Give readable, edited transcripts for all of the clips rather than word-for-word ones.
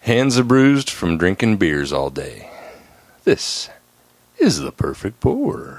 Hands are bruised from drinking beers all day. This is the perfect pour.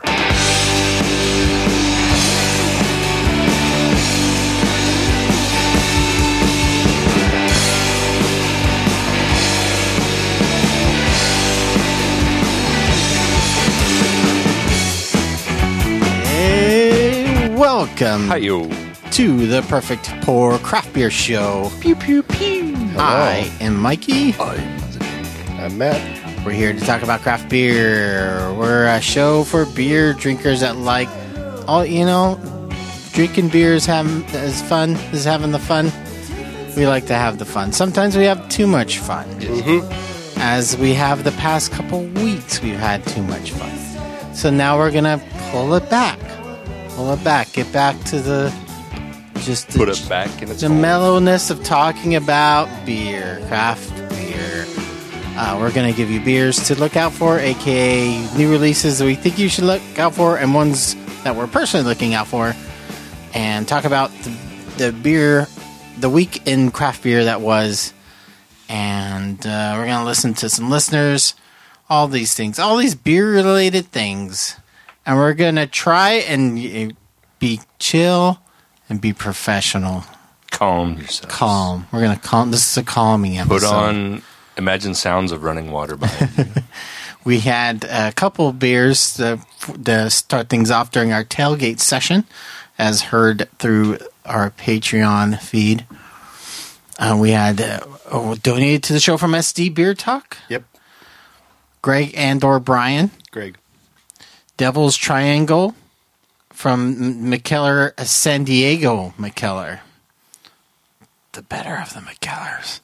Welcome Hi-yo. to the Perfect Pour Craft Beer Show. Pew, pew, pew. I am Mikey. I'm Matt. We're here to talk about craft beer. We're a show for beer drinkers that like, drinking beer is having the fun. We like to have the fun. Sometimes we have too much fun. Mm-hmm. As we have the past couple weeks, we've had too much fun. So now we're going to pull it back. Get back to Put it back in its the home. mellowness of talking about beer, craft beer. We're going to give you beers to look out for, aka new releases that we think you should look out for, and ones that we're personally looking out for, and talk about the beer, the week in craft beer that was, and we're going to listen to some listeners, all these things, all these beer-related things. And we're going to try and be chill and be professional. Calm yourself. Calm. We're going to calm. This is a calming episode. Put on, imagine sounds of running water behind you. We had a couple of beers to start things off during our tailgate session, as heard through our Patreon feed. We had donated to the show from SD Beer Talk. Yep. Greg and/or Brian. Greg. Devil's Triangle from McKellar, San Diego McKellar. The better of the McKellars.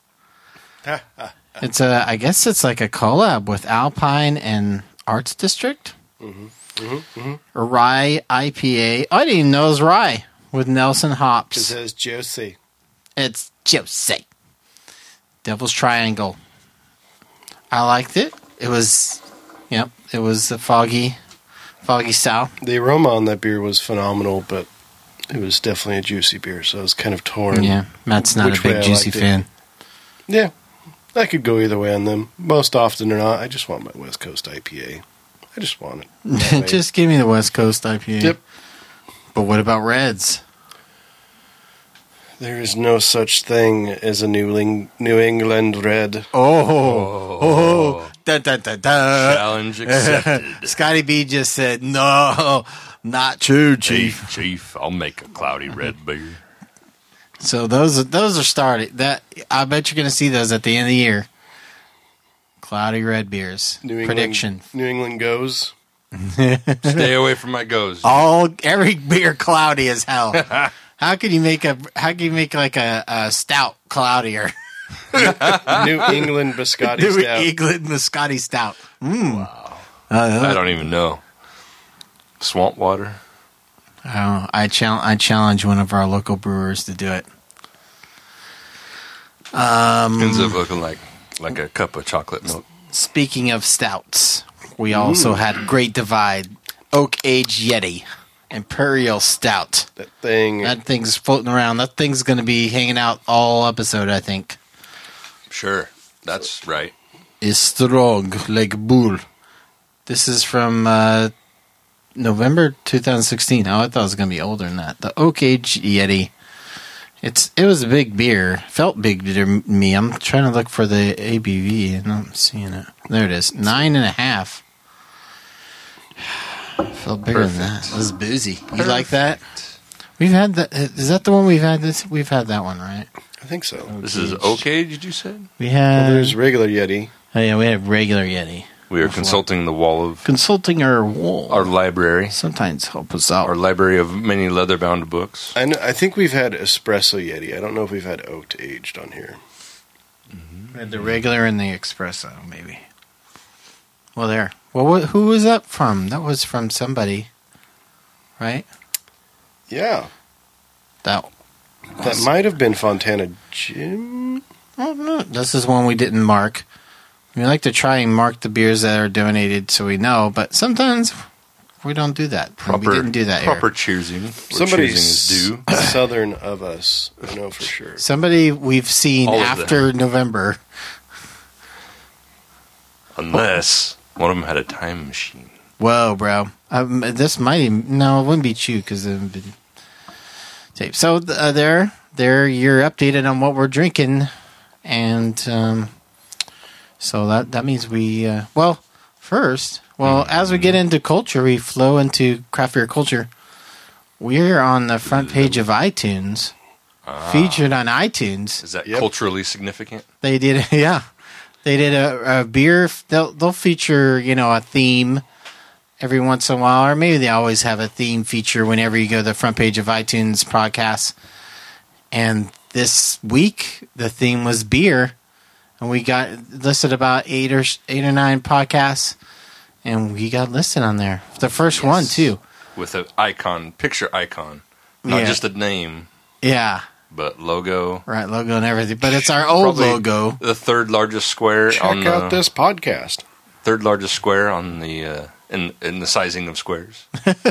I guess it's like a collab with Alpine and Arts District. A rye IPA. Oh, I didn't even know it was rye with Nelson hops. It says Josie. It's Josie. Devil's Triangle. I liked it. It was a foggy style. The aroma on that beer was phenomenal, but it was definitely a juicy beer, so I was kind of torn. Yeah, Matt's not a big juicy fan. Yeah, I could go either way on them. Most often or not, I just want my West Coast IPA. I just want it. Just give me the West Coast IPA. Yep. But what about reds? There is no such thing as a New England red. Oh. Da, da, da, da. Challenge accepted. Scotty B just said, no, not true, Chief. Hey, Chief, I'll make a cloudy red beer. So those are started. I bet you're going to see those at the end of the year. Cloudy red beers. Prediction. New England goes. Stay away from my goes. Every beer cloudy as hell. How can you make like a stout cloudier? New England Biscotti New Stout. England Biscotti Stout. Wow. I don't even know. Swamp water? I challenge one of our local brewers to do it. Ends up looking like a cup of chocolate milk. Speaking of stouts, we also had Great Divide Oak Age Yeti Imperial Stout. That thing's floating around. That thing's going to be hanging out all episode, I think. Sure, that's right. Is strong like bull. This is from November 2016. Oh, I thought it was going to be older than that. The Oak Age Yeti. It was a big beer. Felt big to me. I'm trying to look for the ABV and I'm seeing it. There it is. 9.5. Felt bigger than that. It was boozy. You like that? We've had that. Is that the one we've had? We've had that one, right? I think so. This is Oak Age, did you say? We had. There's regular Yeti. Oh yeah, we have regular Yeti. We are consulting the wall of our library. Sometimes help us out. Our library of many leather-bound books. I think we've had Espresso Yeti. I don't know if we've had Oaked Aged on here. We had the regular and the espresso, maybe. Well, there. Well, who was that from? That was from somebody, right? Yeah. That might have been Fontana Jim. I don't know. This is one we didn't mark. We like to try and mark the beers that are donated so we know, but sometimes we don't do that. We didn't do that. Proper cheersing. Somebody's cheersing is due. southern of us, I know for sure. Somebody we've seen after November. Unless one of them had a time machine. Whoa, bro. This might even, no, it wouldn't be Chew because it would be tape. So there, you're updated on what we're drinking, and so that means we as we get into culture, we flow into craft beer culture. We're on the front page of iTunes, featured on iTunes. Is that culturally significant? They did, yeah. They did a beer. They'll feature, a theme every once in a while, or maybe they always have a theme feature whenever you go to the front page of iTunes podcasts. And this week, the theme was beer, and we got listed about eight or nine podcasts, and we got listed on there. The first one too, with an picture icon, not just a name. Yeah. But logo. Right, logo and everything. But it's our old logo. The third largest square Check out this podcast. Third largest square on the in the sizing of squares.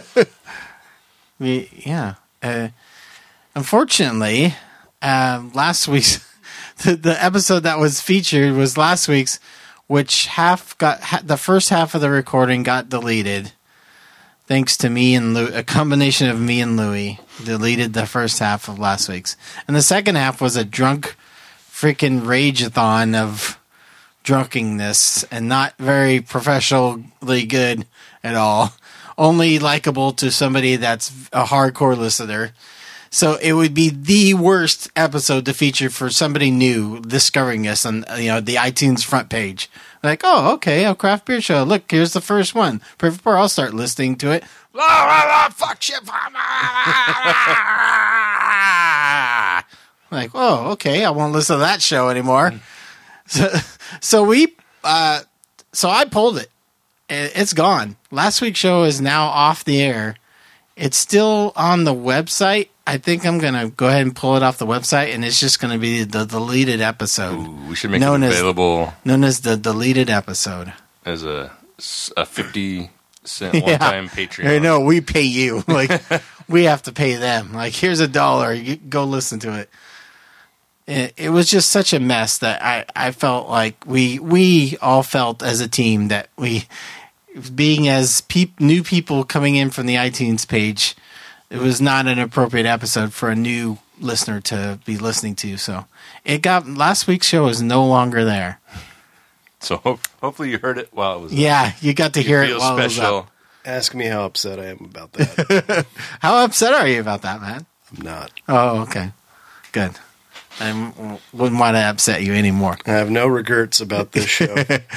Yeah. Unfortunately, last week's the episode that was featured was last week's, which the first half of the recording got deleted. Thanks to me and a combination of me and Louie deleted the first half of last week's. And the second half was a drunk freaking rage-a-thon of drunkenness and not very professionally good at all. Only likable to somebody that's a hardcore listener. So it would be the worst episode to feature for somebody new discovering us on the iTunes front page. Like, oh, okay, a craft beer show. Look, here's the first one. Perfect Pour. I'll start listening to it. Fuck shit. Like, oh, okay, I won't listen to that show anymore. So I pulled it. It's gone. Last week's show is now off the air. It's still on the website. I think I'm going to go ahead and pull it off the website, and it's just going to be the deleted episode. Ooh, we should make it available. Known as the deleted episode. As a 50-cent one-time Patreon. I know, we pay you. Like, we have to pay them. Like, here's $1. You go listen to it. It was just such a mess that I felt like we all felt as a team that being as new people coming in from the iTunes page, it was not an appropriate episode for a new listener to be listening to. So last week's show is no longer there. So hopefully you heard it while it was Yeah, you got to hear it while special. it was up. Ask me how upset I am about that. How upset are you about that, man? I'm not. Oh, okay. Good. I wouldn't want to upset you anymore. I have no regrets about this show.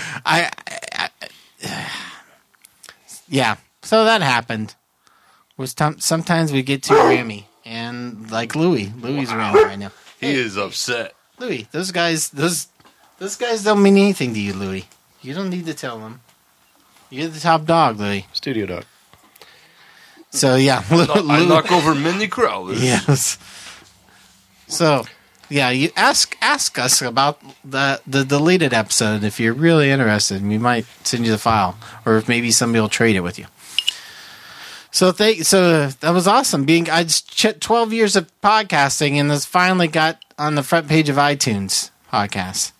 Yeah, so that happened. Sometimes we get too rammy, and like Louie's rammy right now. He is upset. Louie, those guys don't mean anything to you, Louie. You don't need to tell them. You're the top dog, Louie. Studio dog. So yeah, I knock over many crawlers. Yes. So yeah, you ask us about the deleted episode if you're really interested. We might send you the file, or if maybe somebody will trade it with you. So that was awesome. I just 12 years of podcasting, and this finally got on the front page of iTunes podcasts.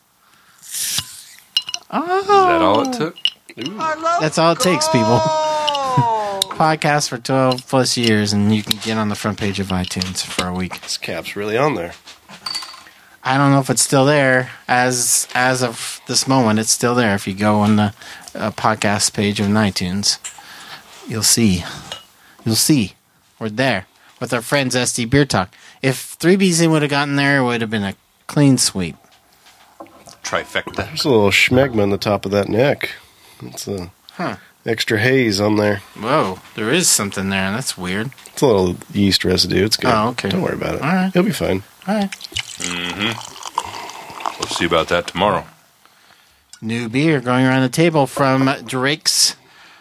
Oh, is that all it took? That's all it takes, people. Podcast for 12 plus years, and you can get on the front page of iTunes for a week. This cap's really on there. I don't know if it's still there as of this moment. It's still there. If you go on the podcast page of iTunes, you'll see. We're there with our friends SD Beer Talk. If 3BZ would have gotten there, it would have been a clean sweep. Trifecta. There's a little schmegma on the top of that neck. It's extra haze on there. Whoa, there is something there. That's weird. It's a little yeast residue. It's good. Oh, okay. Don't worry about it. All right. You'll be fine. All right. Mm-hmm. We'll see about that tomorrow. New beer going around the table from Drake's.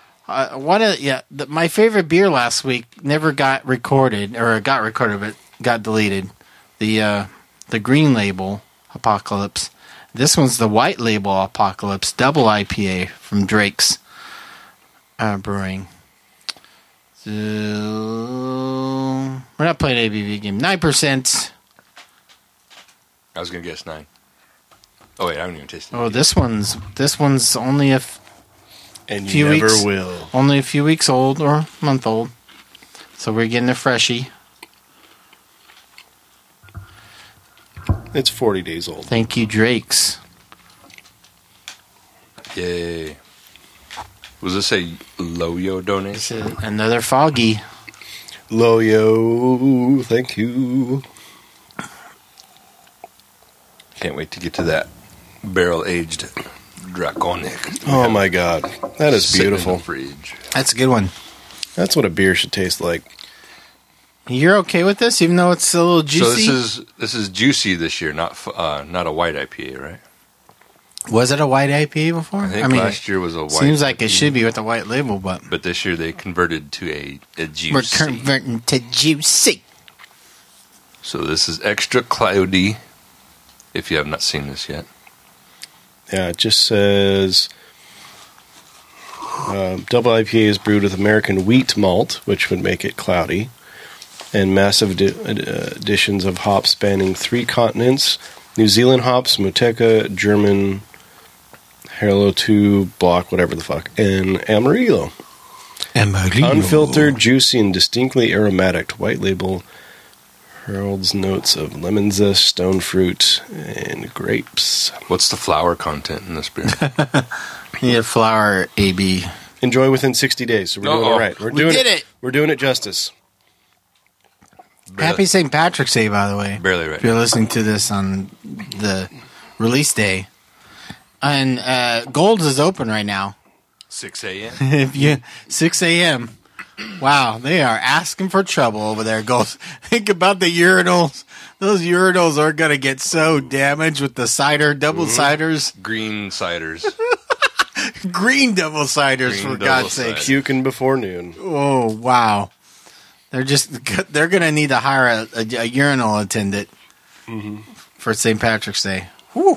My favorite beer last week never got recorded, but got deleted. The green label Apocalypse. This one's the white label Apocalypse double IPA from Drake's Brewing. So we're not playing ABV game. 9%. I was going to guess 9. Oh wait, I haven't even tasted it. Oh, this one's only And few you never weeks. will. only a few weeks old or a month old. So we're getting a freshie. It's 40 days old. Thank you, Drake's. Yay. Was this a Loyo donation? Another foggy. Loyo, thank you. Can't wait to get to that barrel-aged Draconic. Oh my god, that is Sitting in the beautiful. fridge. That's a good one. That's what a beer should taste like. You're okay with this, even though it's a little juicy? So this is juicy this year, not a white IPA, right? Was it a white IPA before? I think last year was a white. Seems like it IPA, should be with the white label, but but this year they converted to a juicy. we're converting to juicy. So this is extra cloudy. If you have not seen this yet, Yeah, it just says double IPA is brewed with American wheat malt, which would make it cloudy, and massive additions of hops spanning 3 continents: New Zealand hops, Motueka, German, Harlow 2, Block, whatever the fuck, and Amarillo. Unfiltered, juicy, and distinctly aromatic. White label heralds notes of lemon zest, stone fruit, and grapes. what's the flour content in this beer? Yeah, flour AB. Enjoy within 60 days. So we're doing it right. We did it. We're doing it justice. Happy St. Patrick's Day, by the way. Barely right. If you're listening to this on the release day. And Gold's is open right now. 6 a.m. If you 6 a.m. Wow, they are asking for trouble over there, Gold. Think about the urinals. Those urinals are going to get so damaged with the cider, double ciders. Green ciders. Green double ciders, Green for double God's sake. cider. Puking before noon. Oh, wow. They're going to need to hire a urinal attendant for St. Patrick's Day. Whew.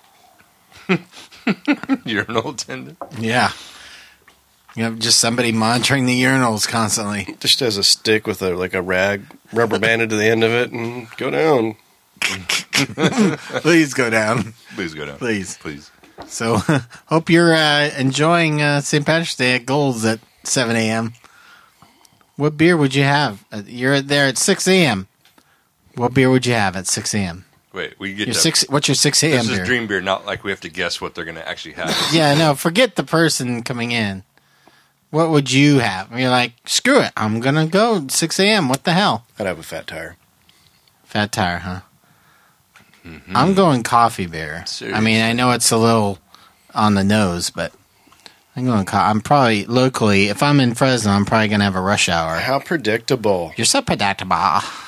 Urinal attendant. Yeah. You have just somebody monitoring the urinals constantly. Just as a stick with a rag, rubber banded to the end of it, and go down. Please go down. Please go down. Please. Please. So, hope you're enjoying St. Patrick's Day at Gold's at 7 a.m. What beer would you have? You're there at 6 a.m. What beer would you have at 6 a.m.? Wait, we get Your to, what's your 6 a.m. This is beer? dream beer, not like we have to guess what they're going to actually have. Yeah, no, forget the person coming in. What would you have? You're like, screw it. I'm going to go 6 a.m. What the hell? I'd have a Fat Tire. Fat Tire, huh? Mm-hmm. I'm going coffee beer. Seriously? I mean, I know it's a little on the nose, but I'm going I'm probably locally, if I'm in Fresno, I'm probably going to have a rush hour. How predictable. You're so predictable.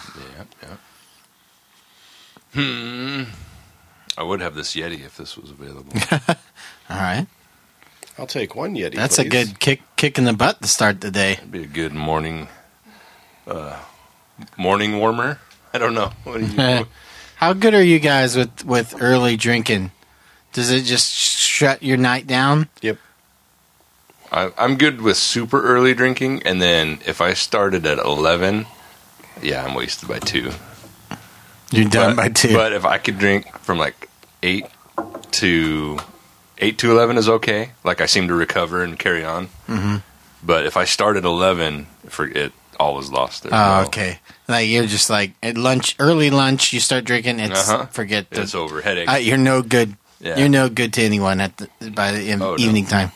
Yeah. I would have this Yeti if this was available. All right. I'll take one Yeti, That's please. a good kick in the butt to start the day. It'd be a good morning warmer. I don't know. What do you? How good are you guys with early drinking? Does it just shut your night down? Yep. I'm good with super early drinking, and then if I started at 11, yeah, I'm wasted by 2. You're done by 2. But if I could drink from like 8 to 11 is okay. Like I seem to recover and carry on. Mm-hmm. But if I start at 11, it all was lost there. Oh, okay. Like you're just like at early lunch, you start drinking. It's It's over. Headache. You're no good. Yeah. You're no good to anyone by the evening time.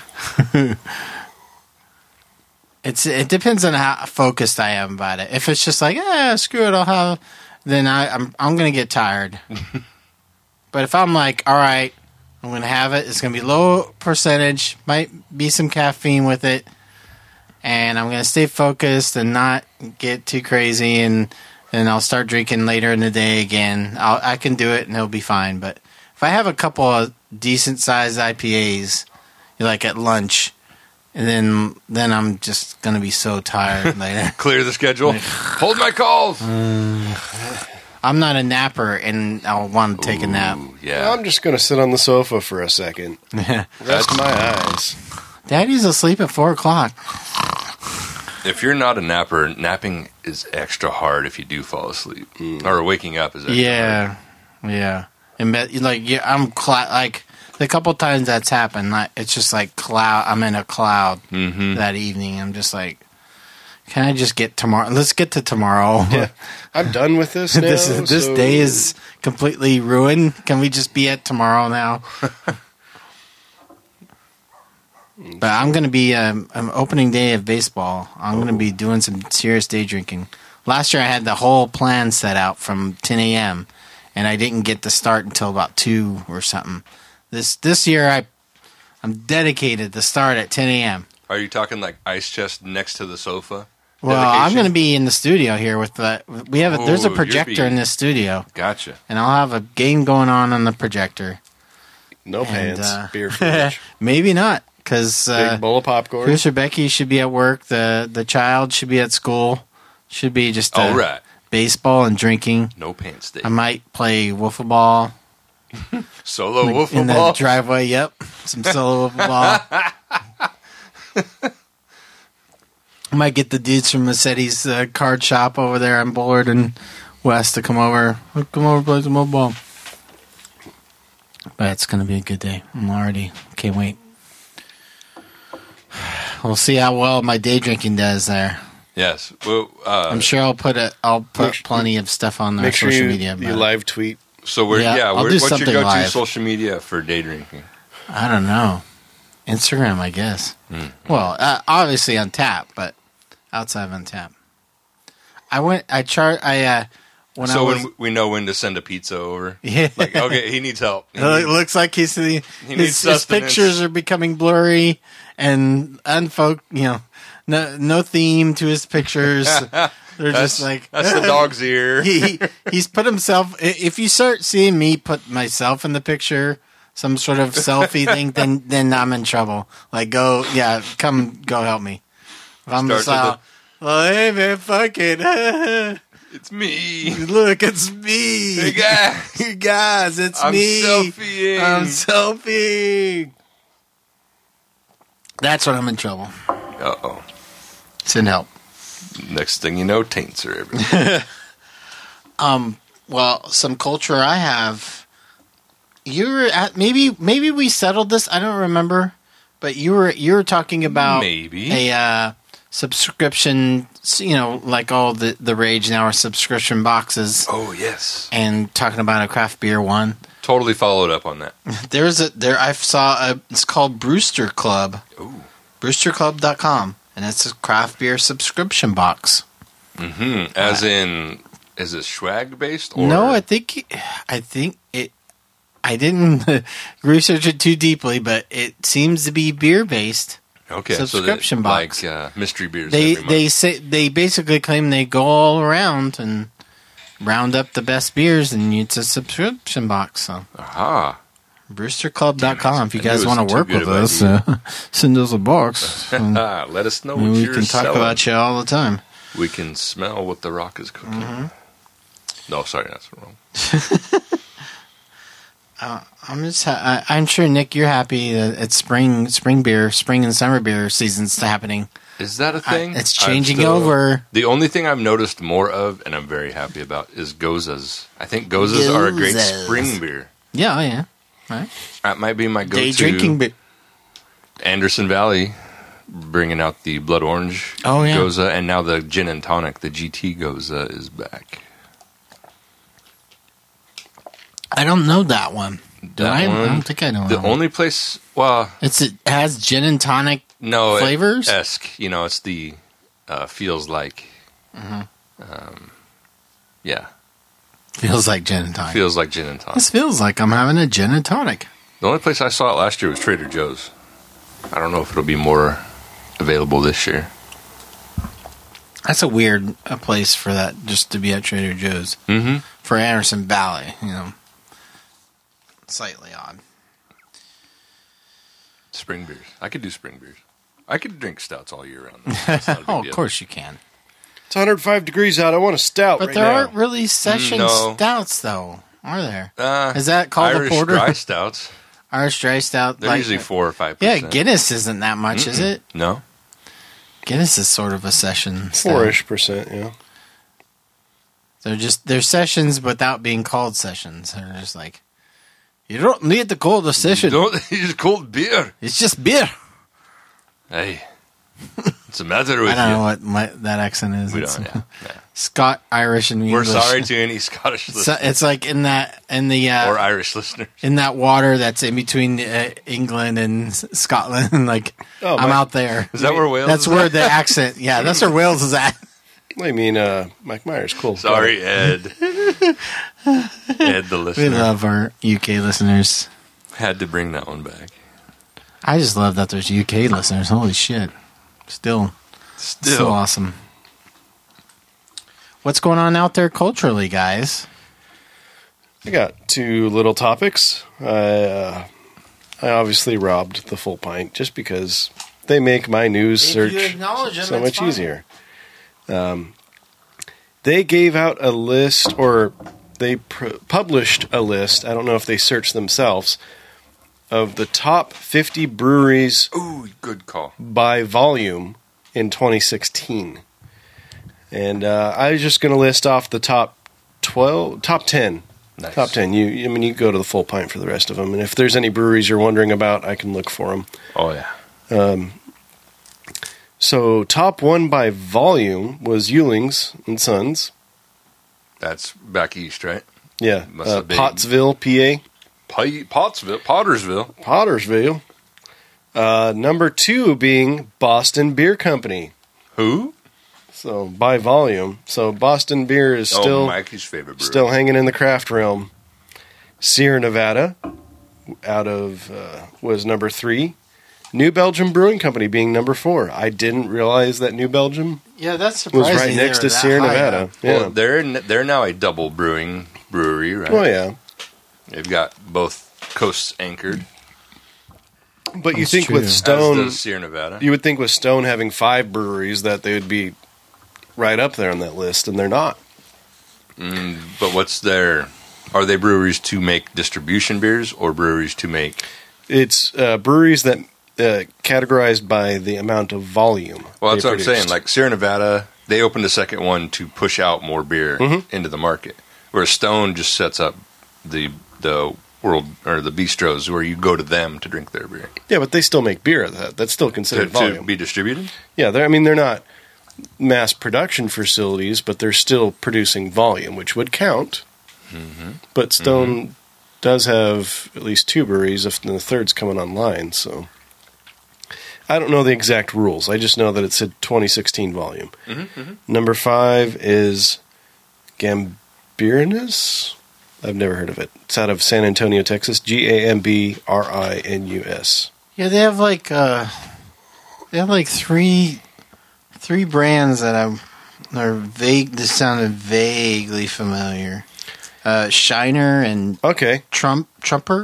It depends on how focused I am about it. If it's just like, screw it, I'll have, then I'm gonna get tired. But if I'm like, all right, I'm gonna have it. It's gonna be low percentage, might be some caffeine with it, and I'm gonna stay focused and not get too crazy, and then I'll start drinking later in the day again. I can do it and it'll be fine. But if I have a couple of decent sized IPAs, like at lunch, and then I'm just gonna be so tired later. Clear the schedule. Hold my calls. I'm not a napper, and I'll want to take a nap. Yeah. I'm just going to sit on the sofa for a second. Rest my eyes. Daddy's asleep at 4:00. If you're not a napper, napping is extra hard if you do fall asleep. Or waking up is extra hard. Yeah. And like, yeah, like the couple times that's happened, it's just like cloud. I'm in a cloud that evening. I'm just like, can I just get tomorrow? Let's get to tomorrow. Yeah. I'm done with this now. This day is completely ruined. Can we just be at tomorrow now? But I'm going to be opening day of baseball. I'm going to be doing some serious day drinking. Last year I had the whole plan set out from 10 a.m. and I didn't get to start until about 2 or something. This year I'm dedicated to start at 10 a.m. Are you talking like ice chest next to the sofa? Well, Dedication? I'm going to be in the studio here with there's a Oh, projector in this studio, Gotcha. and I'll have a game going on the projector. No pants, beer And, fridge, maybe not, because big bowl of popcorn. producer Becky should be at work. The child should be at school. Should be just All right. baseball and drinking. No pants day. I might play wiffle ball Solo wiffle in the ball. driveway. Yep, some solo wiffle ball. I might get the dudes from Massetti's card shop over there on Bullard and West to come over. Play some wiffle ball. But it's going to be a good day. Can't wait. We'll see how well my day drinking does there. Yes. Well, I'm sure I'll put plenty of stuff on their Make sure social you, media. you live tweet. so I'll do what's your something go-to live. social media for day drinking? I don't know. Instagram, I guess. Well, obviously on tap, but outside of on tap. When We know when to send a pizza over. Yeah. Like, okay, he needs help. It looks like his needs his sustenance. pictures are becoming blurry and no theme to his pictures. They're just like That's the dog's ear. he's put himself. If you start seeing me put myself in the picture, some sort of selfie thing, then I'm in trouble. Like, go help me. If I'm just Start like, well, hey man, fuck it. It's me. Look, it's me. Hey guys. You guys, it's I'm me. selfieing. I'm selfieing. That's when I'm in trouble. Uh-oh. Send help. Next thing you know, taints are everywhere. Well, some culture I have. You were at maybe we settled this. I don't remember, but you were talking about Maybe. a subscription. Like all the rage now are subscription boxes, Oh, yes. and talking about a craft beer one. Totally followed up on that. I saw it's called Brewster Club. Ooh. BrewsterClub.com, and it's a craft beer subscription box. Mm-hmm. As in, is it swag based? Or? No, I think it. I didn't research it too deeply, but it seems to be beer based. Okay, subscription so box. like mystery beers. They every month. say they basically claim they go all around and round up the best beers, and it's a subscription box. So Aha. BrewsterClub.com. If you I knew guys it want was to work too good with of an us, idea. send us a box. And Let us know what we you're can talk selling. about you all the time. We can smell what the rock is cooking. Mm-hmm. No, sorry, that's wrong. I'm sure, Nick, you're happy that it's spring and summer beer season's happening. Is that a thing? It's changing over. The only thing I've noticed more of, and I'm very happy about, is Gozas. I think Gozas are a great Gozas. spring beer. Yeah, oh yeah. Right. That might be my go-to. Day drinking beer. Anderson Valley bringing out the blood orange Oh, yeah. Goza, and now the gin and tonic, the GT Goza, is back. I don't know that one. Do That I? one- I don't think I know The that one. only place, well, It has gin and tonic. no, Flavors? esque. It's the feels like. Yeah, Feels like gin and tonic. feels like gin and tonic. This feels like I'm having a gin and tonic. The only place I saw it last year was Trader Joe's. I don't know if it'll be more available this year. That's a weird place for that just to be at Trader Joe's. Mm-hmm. For Anderson Valley, Slightly odd. Spring beers. I could do spring beers. I could drink stouts all year round. That's not a big Oh, of deal. course you can. It's 105 degrees out. I want a stout But right there now. aren't really session No. stouts, though, are there? Uh, Is that called Irish a porter? dry stouts. Irish dry stout. They're usually 4 or 5%. Yeah, Guinness isn't that much, is it? No. Guinness is sort of a session stout. 4-ish%, yeah. They're sessions without being called sessions. They're just like You don't need the cold decision. It's cold beer. It's just beer. Hey, what's the matter with I don't you? know what that accent is. We It's don't, yeah. Scott, Irish, and We're English. sorry to any Scottish So listeners it's like in the or Irish listeners. in that water that's in between England and Scotland. Like Oh, I'm my- out there. Is that where Wales That's is where at? the accent. Yeah, that's where Wales is at. I mean, Mike Myers, cool. Sorry, Ed. Ed, the We listener. love our UK listeners. Had to bring that one back. I just love that there's UK listeners. Holy shit. Still so awesome. What's going on out there culturally, guys? I got two little topics. I obviously robbed the full pint just because they make my news If you search acknowledge them, so it's much fine. easier. They gave out a list, or they published a list. I don't know if they searched themselves, of the top 50 breweries Ooh, good call. by volume in 2016. And I was just going to list off the top 10. Nice. Top 10. You go to the full pint for the rest of them. And if there's any breweries you're wondering about, I can look for them. Oh, yeah. So top one by volume was Ewing's and Sons. That's back east, right? Yeah. Must have been- Pottsville, PA. Pottersville. Pottersville. Number two being Boston Beer Company. Who? So by volume. So Boston Beer is still Mikey's favorite brewery. still hanging in the craft realm. Sierra Nevada was number 3. New Belgium Brewing Company being number 4. I didn't realize that New Belgium Yeah, that's was surprising. right next to Sierra Nevada. Yeah. Well, they're now a double brewery, right? Oh yeah. They've got both coasts anchored. But you That's think true. with As Stone, does Sierra Nevada. you would think with Stone having 5 breweries that they would be right up there on that list, and they're not. But are they breweries to make distribution beers or breweries to make? It's breweries that categorized by the amount of volume. Well, that's they what I'm saying. produced. Like Sierra Nevada, they opened a second one to push out more beer into the market, whereas Stone just sets up the world or the bistros where you go to them to drink their beer Yeah, but they still make beer. That's still to considered volume. be distributed. Yeah, they're not mass production facilities, but they're still producing volume, which would count. But Stone does have at least 2 breweries, if the third's coming online. So I don't know the exact rules. I just know that it said 2016 volume. Number 5 is Gambrinus. I've never heard of it. It's out of San Antonio, Texas. Gambrinus. Yeah, they have like three brands that are vague. This sounded vaguely familiar. Shiner and Okay. Trummer.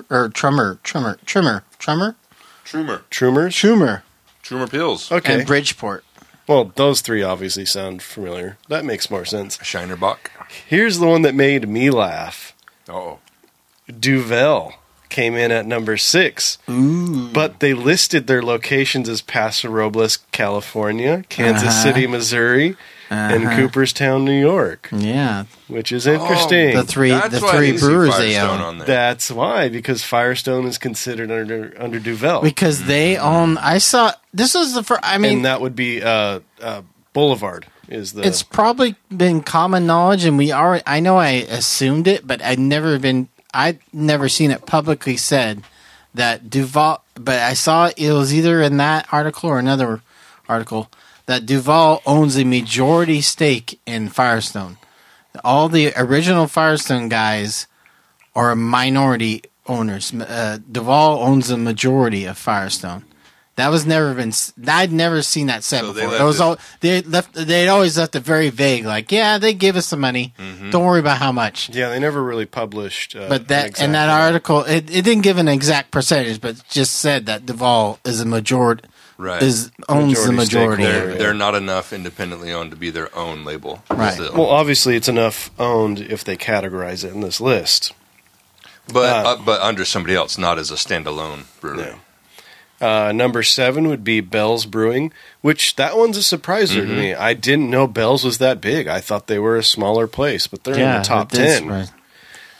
Trummers. Trumer Pills. Okay. And Bridgeport. Well, those 3 obviously sound familiar. That makes more sense. Shiner Bock. Here's the one that made me laugh. Oh, Duvel came in at number 6. Ooh. But they listed their locations as Paso Robles, California, Kansas City, Missouri, and Cooperstown, New York, Yeah, which is interesting. the three That's why I three didn't see brewers they Firestone own. on there. That's why, because Firestone is considered under Duvel. Because they own. I saw this was the first. I mean, And that would be Boulevard is the... it's probably been common knowledge, and I know I assumed it, but I'd never seen it publicly said that Duval. But I saw it was either in that article or another article that Duval owns a majority stake in Firestone. All the original Firestone guys are minority owners. Duval owns a majority of Firestone. That was never been. I'd never seen that said So they before. left It was it- all they'd always left it very vague. Like, yeah, they give us some money. Don't worry about how much. Yeah, they never really published... But that in that article, it didn't give an exact percentage, but just said that Duval is a majority. Right. Owns the majority. stakeholder. They're not enough independently owned to be their own label. Right. Still. Well, obviously it's enough owned if they categorize it in this list. but under somebody else, not as a standalone brewery. No. Number 7 would be Bell's Brewing, which that one's a surpriser to me. I didn't know Bell's was that big. I thought they were a smaller place, but they're in the top 10.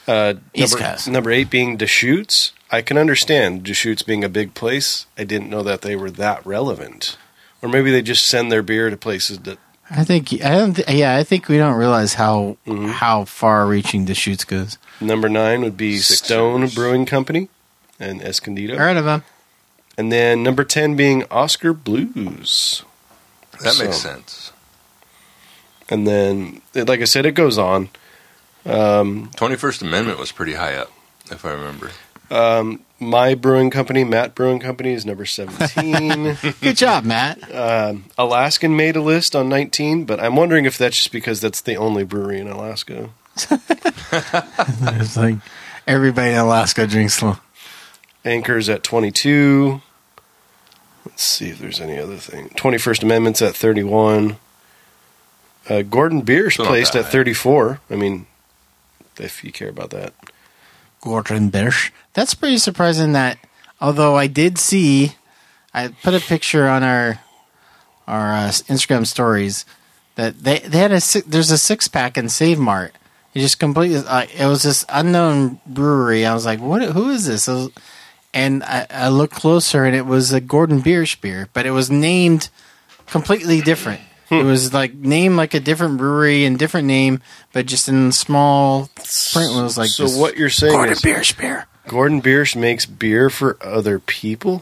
East Coast. Number 8 being Deschutes. I can understand Deschutes being a big place. I didn't know that they were that relevant. Or maybe they just send their beer to places that... I think we don't realize how far-reaching Deschutes goes. Number 9 would be Sixers. Stone Brewing Company and Escondido. Heard of them? And then number 10 being Oscar Blues. That makes sense. And then, like I said, it goes on. 21st Amendment was pretty high up, if I remember. My brewing company, Matt Brewing Company, is number 17. Good job, Matt. Alaskan made a list on 19, but I'm wondering if that's just because that's the only brewery in Alaska. It's like everybody in Alaska drinks slow. Anchor's at 22. Let's see if there's any other thing. 21st Amendment's at 31. Gordon Biersch Still not placed that at high. 34. I mean, if you care about that. Gordon Biersch. That's pretty surprising that, although I did see, I put a picture on our Instagram stories that they had there's a 6-pack in Save Mart. It just completely, it was this unknown brewery. I was like, who is this? And I looked closer and it was a Gordon Biersch beer, but it was named completely different. It was like named like a different brewery and different name, but just in small print it was like So this what you're saying Gordon is Biersch beer. Gordon Biersch makes beer for other people?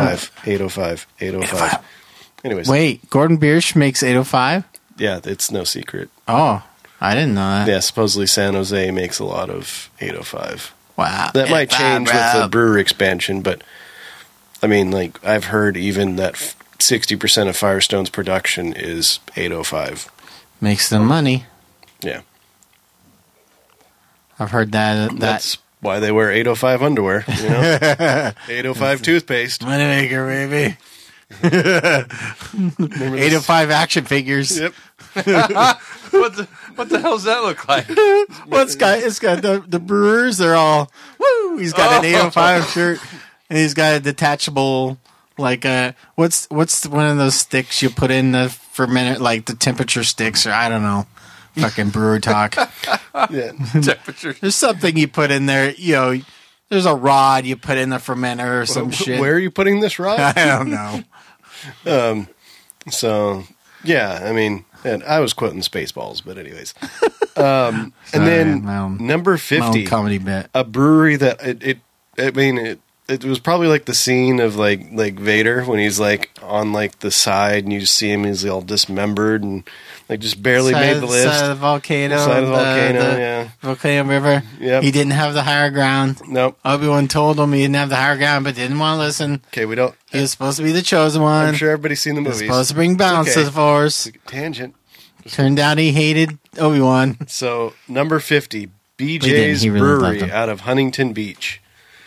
805. Anyways, Wait, Gordon Biersch makes 805? yeah, it's no secret. Oh, I didn't know that. Yeah, supposedly San Jose makes a lot of 805. Wow. That might change with the brewer expansion, but I mean, like, I've heard even that 60% of Firestone's production is 805. Makes them money. Yeah. I've heard that. That's why they wear 805 underwear, you know? 805 toothpaste. Moneymaker, baby. 805 action figures. Yep. What the hell does that look like? Well, it's got the brewers. They're all woo. He's got an 805 shirt, and he's got a detachable like what's one of those sticks you put in the fermenter, like the temperature sticks, or I don't know, fucking brewer talk. Yeah. Temperature. There's something you put in there. You know, there's a rod you put in the fermenter or some shit. Where are you putting this rod? I don't know. So, yeah, I mean, and I was quoting Spaceballs, but anyways. And then my own- number My 50, own comedy bit. a brewery that it was probably like the scene of like Vader when he's like on like the side and you just see him, he's all dismembered and like just barely made the list. Side of the volcano. Side of the volcano, the yeah. Volcano River. Yep. He didn't have the higher ground. Nope. Obi-Wan told him he didn't have the higher ground, but didn't want to listen. Okay, we don't. He was supposed to be the chosen one. I'm sure everybody's seen the He was movies. supposed to bring balance to okay. the Force. Tangent. Turned out he hated Obi-Wan. So, number 50, didn't. BJ's He really loved Brewery them. out of Huntington Beach.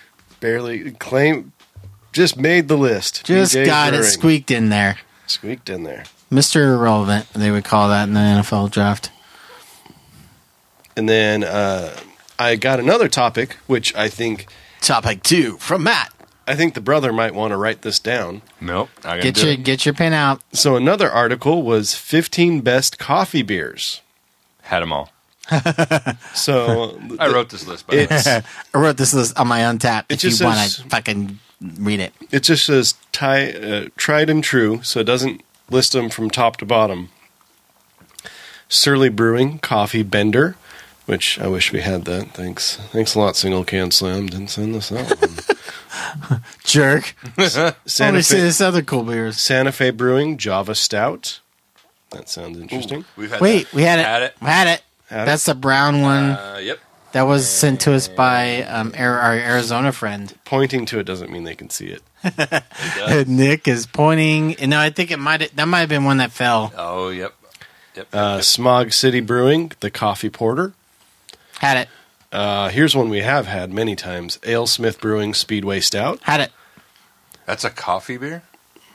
Just made the list. Just BJ's got it Brewing. squeaked in there. Squeaked in there. Mr. Irrelevant, they would call that in the NFL draft. And then I got another topic, which I think Topic 2 from Matt. the brother might want to write this down. Nope. Not gonna do it. Get your pen out. So another article was 15 best coffee beers. Had them all. So I wrote this list, by the way. it's I wrote this list on my Untapped. It If you just want says- to fucking read it. it just says tried and true, so it doesn't list them from top to bottom. Surly Brewing Coffee Bender, which I wish we had that. Thanks a lot, Single Can Slam. Didn't send us that one. Jerk. Let Santa me see Fe, this other cool beers. Santa Fe Brewing Java Stout. That sounds interesting. We've had Wait, that. we had it. Had it. We had it. Had That's the brown one Yep. that was sent to us by our Arizona friend. Pointing to it doesn't mean they can see it. It does. Nick is pointing. And no, I think that might have been one that fell. Oh, yep. Yep. Smog City Brewing, the Coffee Porter. Had it. Here's one we have had many times. AleSmith Brewing Speedway Stout. Had it. That's a coffee beer?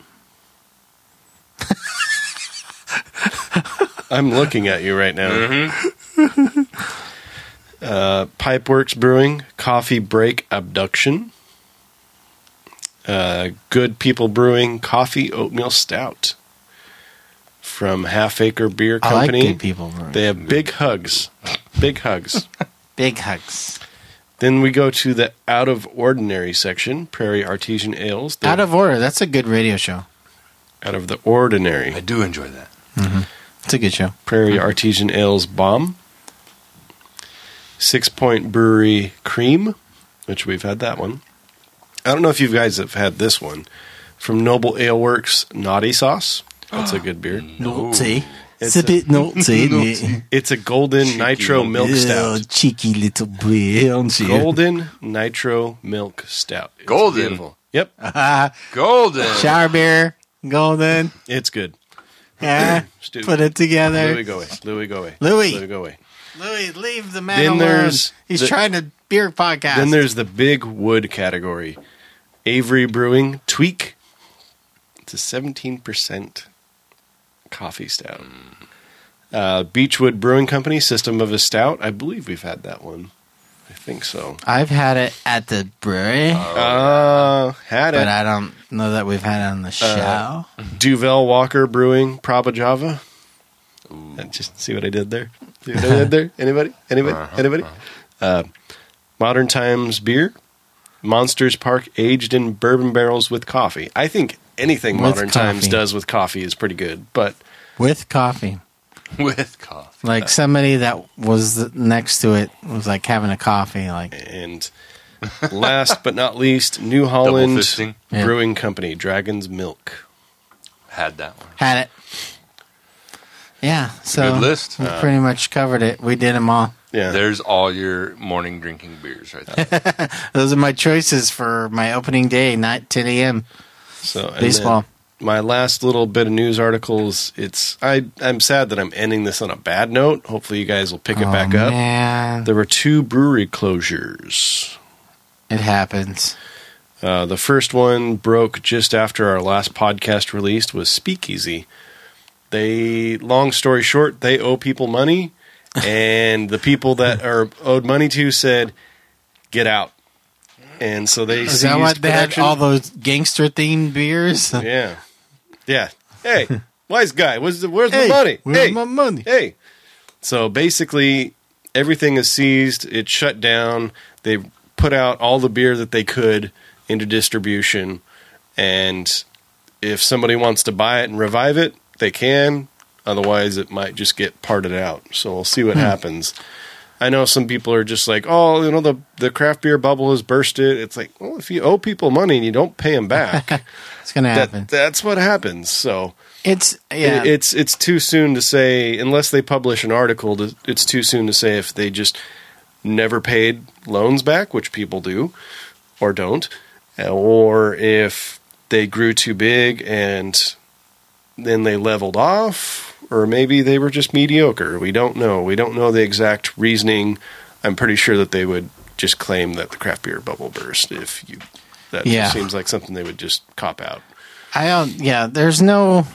I'm looking at you right now. Mm-hmm. Pipeworks Brewing Coffee Break Abduction. Good People Brewing Coffee Oatmeal Stout. From Half Acre Beer I like Company. good people. Brewing. They have big hugs. Big hugs. Big hugs. Then we go to the Out of Ordinary section, Prairie Artesian Ales. Out of Order. That's a good radio show. Out of the Ordinary. I do enjoy that. It's a good show. Prairie Artesian Ales Bomb. 6 Point Brewery Cream, which we've had that one. I don't know if you guys have had this one. From Noble Ale Works, Naughty Sauce. That's a good beer. Naughty. It's It's a bit naughty. It's a golden nitro milk stout. Cheeky little boy, aren't you? Golden nitro milk stout. It's Golden? beautiful. Yep, Golden. Shower beer. Golden. it's good. Yeah. Stu- Put it together. Louis, go away. Louis, go away. Louis. Louis, go away. Louis, leave the man Then alone. there's He's the- trying to beer podcast. Then there's the big wood category. Avery Brewing Tweak. It's a 17% coffee stout. Beechwood Brewing Company, System of a Stout. I believe we've had that one. I think so. I've had it at the brewery, Had it. but I don't know that we've had it on the show. Duvel Walker Brewing Praba Java. Just see what I did there? See what I did there? Anybody? Anybody? Modern Times Beer. Monsters Park aged in bourbon barrels with coffee. I think anything With Modern Times coffee. does with coffee is pretty good, but With coffee. With coffee. Like somebody that was next to it was like having a coffee. Like, and last but not least, New Holland fisting. Yeah. Brewing Company, Dragon's Milk. Had that one. had it. Yeah, so good list. we pretty much covered it. We did them all. Yeah. There's all your morning drinking beers right there. Those are my choices for my opening day, not 10 a.m. So and Baseball. then my last little bit of news articles. I'm sad that I'm ending this on a bad note. Hopefully, you guys will pick it back up. Man, There were 2 brewery closures. it happens. The first one broke just after our last podcast released was Speakeasy. Long story short, they owe people money, and the people that are owed money to said, "Get out." And so they Is that what they had production. all those gangster themed beers? Yeah. Hey, wise guy, where's my Hey, money? where's my money? Hey. So basically, everything is seized. It's shut down. They put out all the beer that they could into distribution, and if somebody wants to buy it and revive it, they can. Otherwise, it might just get parted out. So we'll see what happens. I know some people are just like, oh, the craft beer bubble has bursted. It's like, well, if you owe people money and you don't pay them back, It's gonna happen. that's what happens. So It's it's too soon to say, unless they publish an article, it's too soon to say if they just never paid loans back, which people do or don't, or if they grew too big and then they leveled off, or maybe they were just mediocre. We don't know. We don't know the exact reasoning. I'm pretty sure that they would just claim that the craft beer bubble burst. That just seems like something they would just cop out. there's no.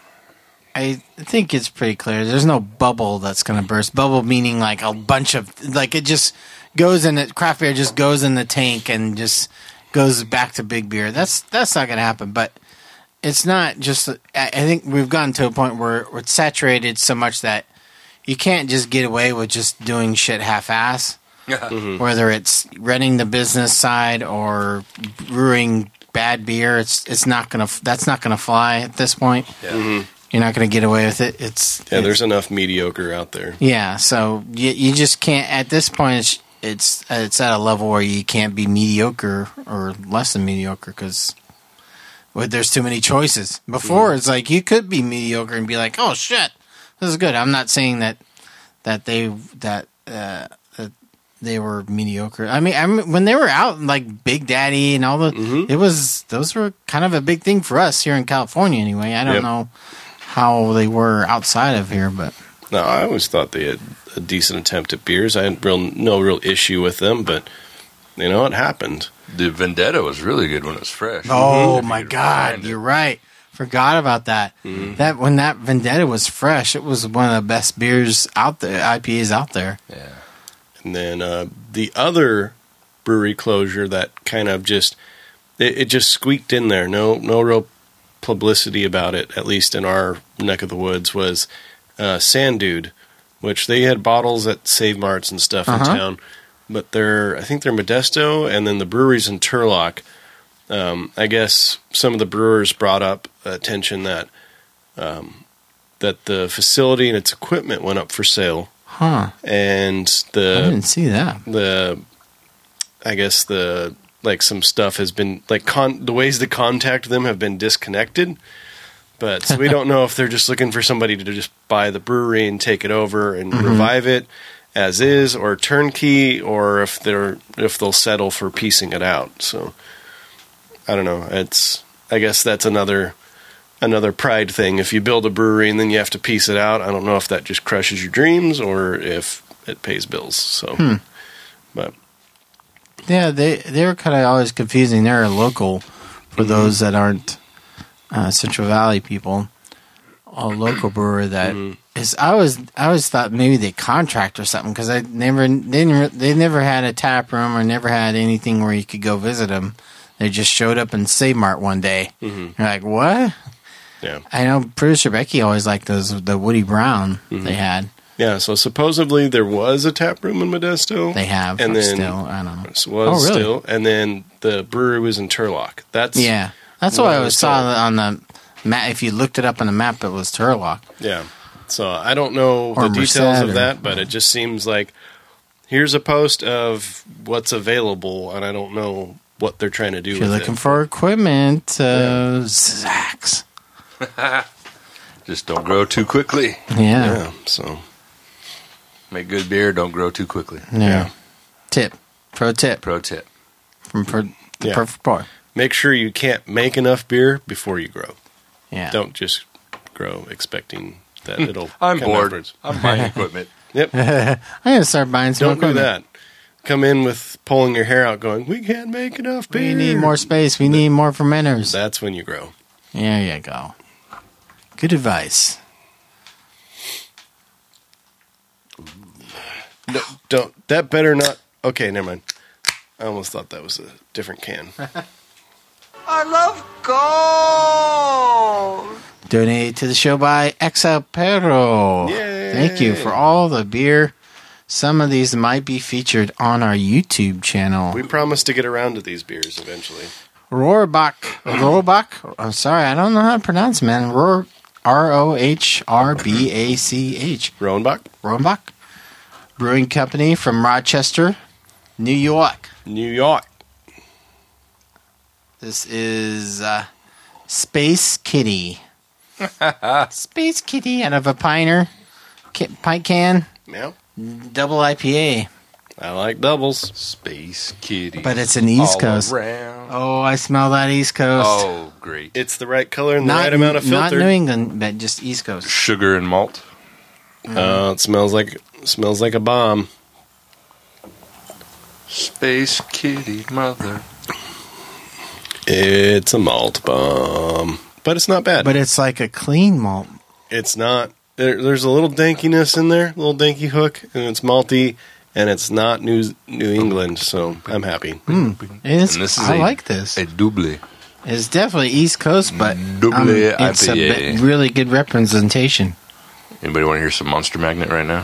I think it's pretty clear. There's no bubble that's going to burst. Bubble meaning like a bunch of like it just goes in it. Craft beer just goes in the tank and just goes back to big beer. That's not going to happen. But it's not just. I think we've gotten to a point where it's saturated so much that you can't just get away with just doing shit half-ass. Whether it's running the business side or brewing bad beer, that's not gonna fly at this point. Yeah. You're not gonna get away with it. There's enough mediocre out there. Yeah, so you just can't at this point. It's at a level where you can't be mediocre or less than mediocre because there's too many choices. Before it's like you could be mediocre and be like, oh shit, this is good. I'm not saying that they were mediocre. I mean, when they were out like Big Daddy and all those were kind of a big thing for us here in California anyway. I don't know how they were outside of here, but No, I always thought they had a decent attempt at beers. I had no real issue with them, but it happened. The Vendetta was really good when it was fresh. oh If you my could god, find it. you're right. Forgot about that. That when that Vendetta was fresh, it was one of the best beers out there, IPAs out there. Yeah. And then the other brewery closure that kind of just it just squeaked in there. No real publicity about it, at least in our neck of the woods, was Sand Dude, which they had bottles at Save Marts and stuff in town. but I think they're Modesto, and then the brewery's in Turlock. I guess some of the brewers brought up attention that the facility and its equipment went up for sale. Huh. And I didn't see that. Some stuff has been the ways to contact them have been disconnected. But so we don't know if they're just looking for somebody to just buy the brewery and take it over and revive it as is, or turnkey, or if they'll settle for piecing it out. So I don't know. I guess that's another pride thing. If you build a brewery and then you have to piece it out, I don't know if that just crushes your dreams or if it pays bills. So, but yeah, they were kind of always confusing. They're a local for those that aren't Central Valley people. A local brewer that is. I always thought maybe they contract or something because they never had a tap room or never had anything where you could go visit them. They just showed up in Save Mart one day. You're like, what? Yeah, I know producer Becky always liked the Woody Brown they had. Yeah, so supposedly there was a tap room in Modesto. They have, and then still. I don't know. Was really? Still, and then the brewery was in Turlock. That's what I always saw on the map. If you looked it up on the map, it was Turlock. Yeah, so I don't know the details of that, but it just seems like here's a post of what's available, and I don't know what they're trying to do. If you're looking for equipment, Zax. Just don't grow too quickly. Yeah. So make good beer. Don't grow too quickly. Yeah. Pro tip. From the Perfect Pour. Make sure you can't make enough beer before you grow. Yeah. Don't just grow expecting that it'll. I'm come bored. Afterwards. I'm buying equipment. Yep. I'm gonna start buying some equipment. Don't do that. Come in with pulling your hair out, going, "We can't make enough beer. We need more space. We need more fermenters." That's when you grow. There you go. Good advice. No, don't. That better not. Okay, never mind. I almost thought that was a different can. I love gold. Donated to the show by Exa Perro. Yay. Thank you for all the beer. Some of these might be featured on our YouTube channel. We promise to get around to these beers eventually. Rohrbach. I'm sorry, I don't know how to pronounce it, man. Rohrbach. Rohrbach. Brewing Company from Rochester, New York. This is Space Kitty. Space Kitty out of a pint can. Yeah. Double IPA. I like doubles. Space Kitty. But it's an East Coast. Around. Oh, I smell that East Coast. Oh, great. It's the right color and the right amount of filter. Not New England, but just East Coast. Sugar and malt. It smells like a bomb. Space Kitty, mother. It's a malt bomb, but it's not bad. But it's like a clean malt. It's not. There's a little dankiness in there, a little danky hook, and it's malty, and it's not New England, so I'm happy. I like this. A double. It's definitely East Coast, but it's IPA. a really good representation. Anybody want to hear some Monster Magnet right now?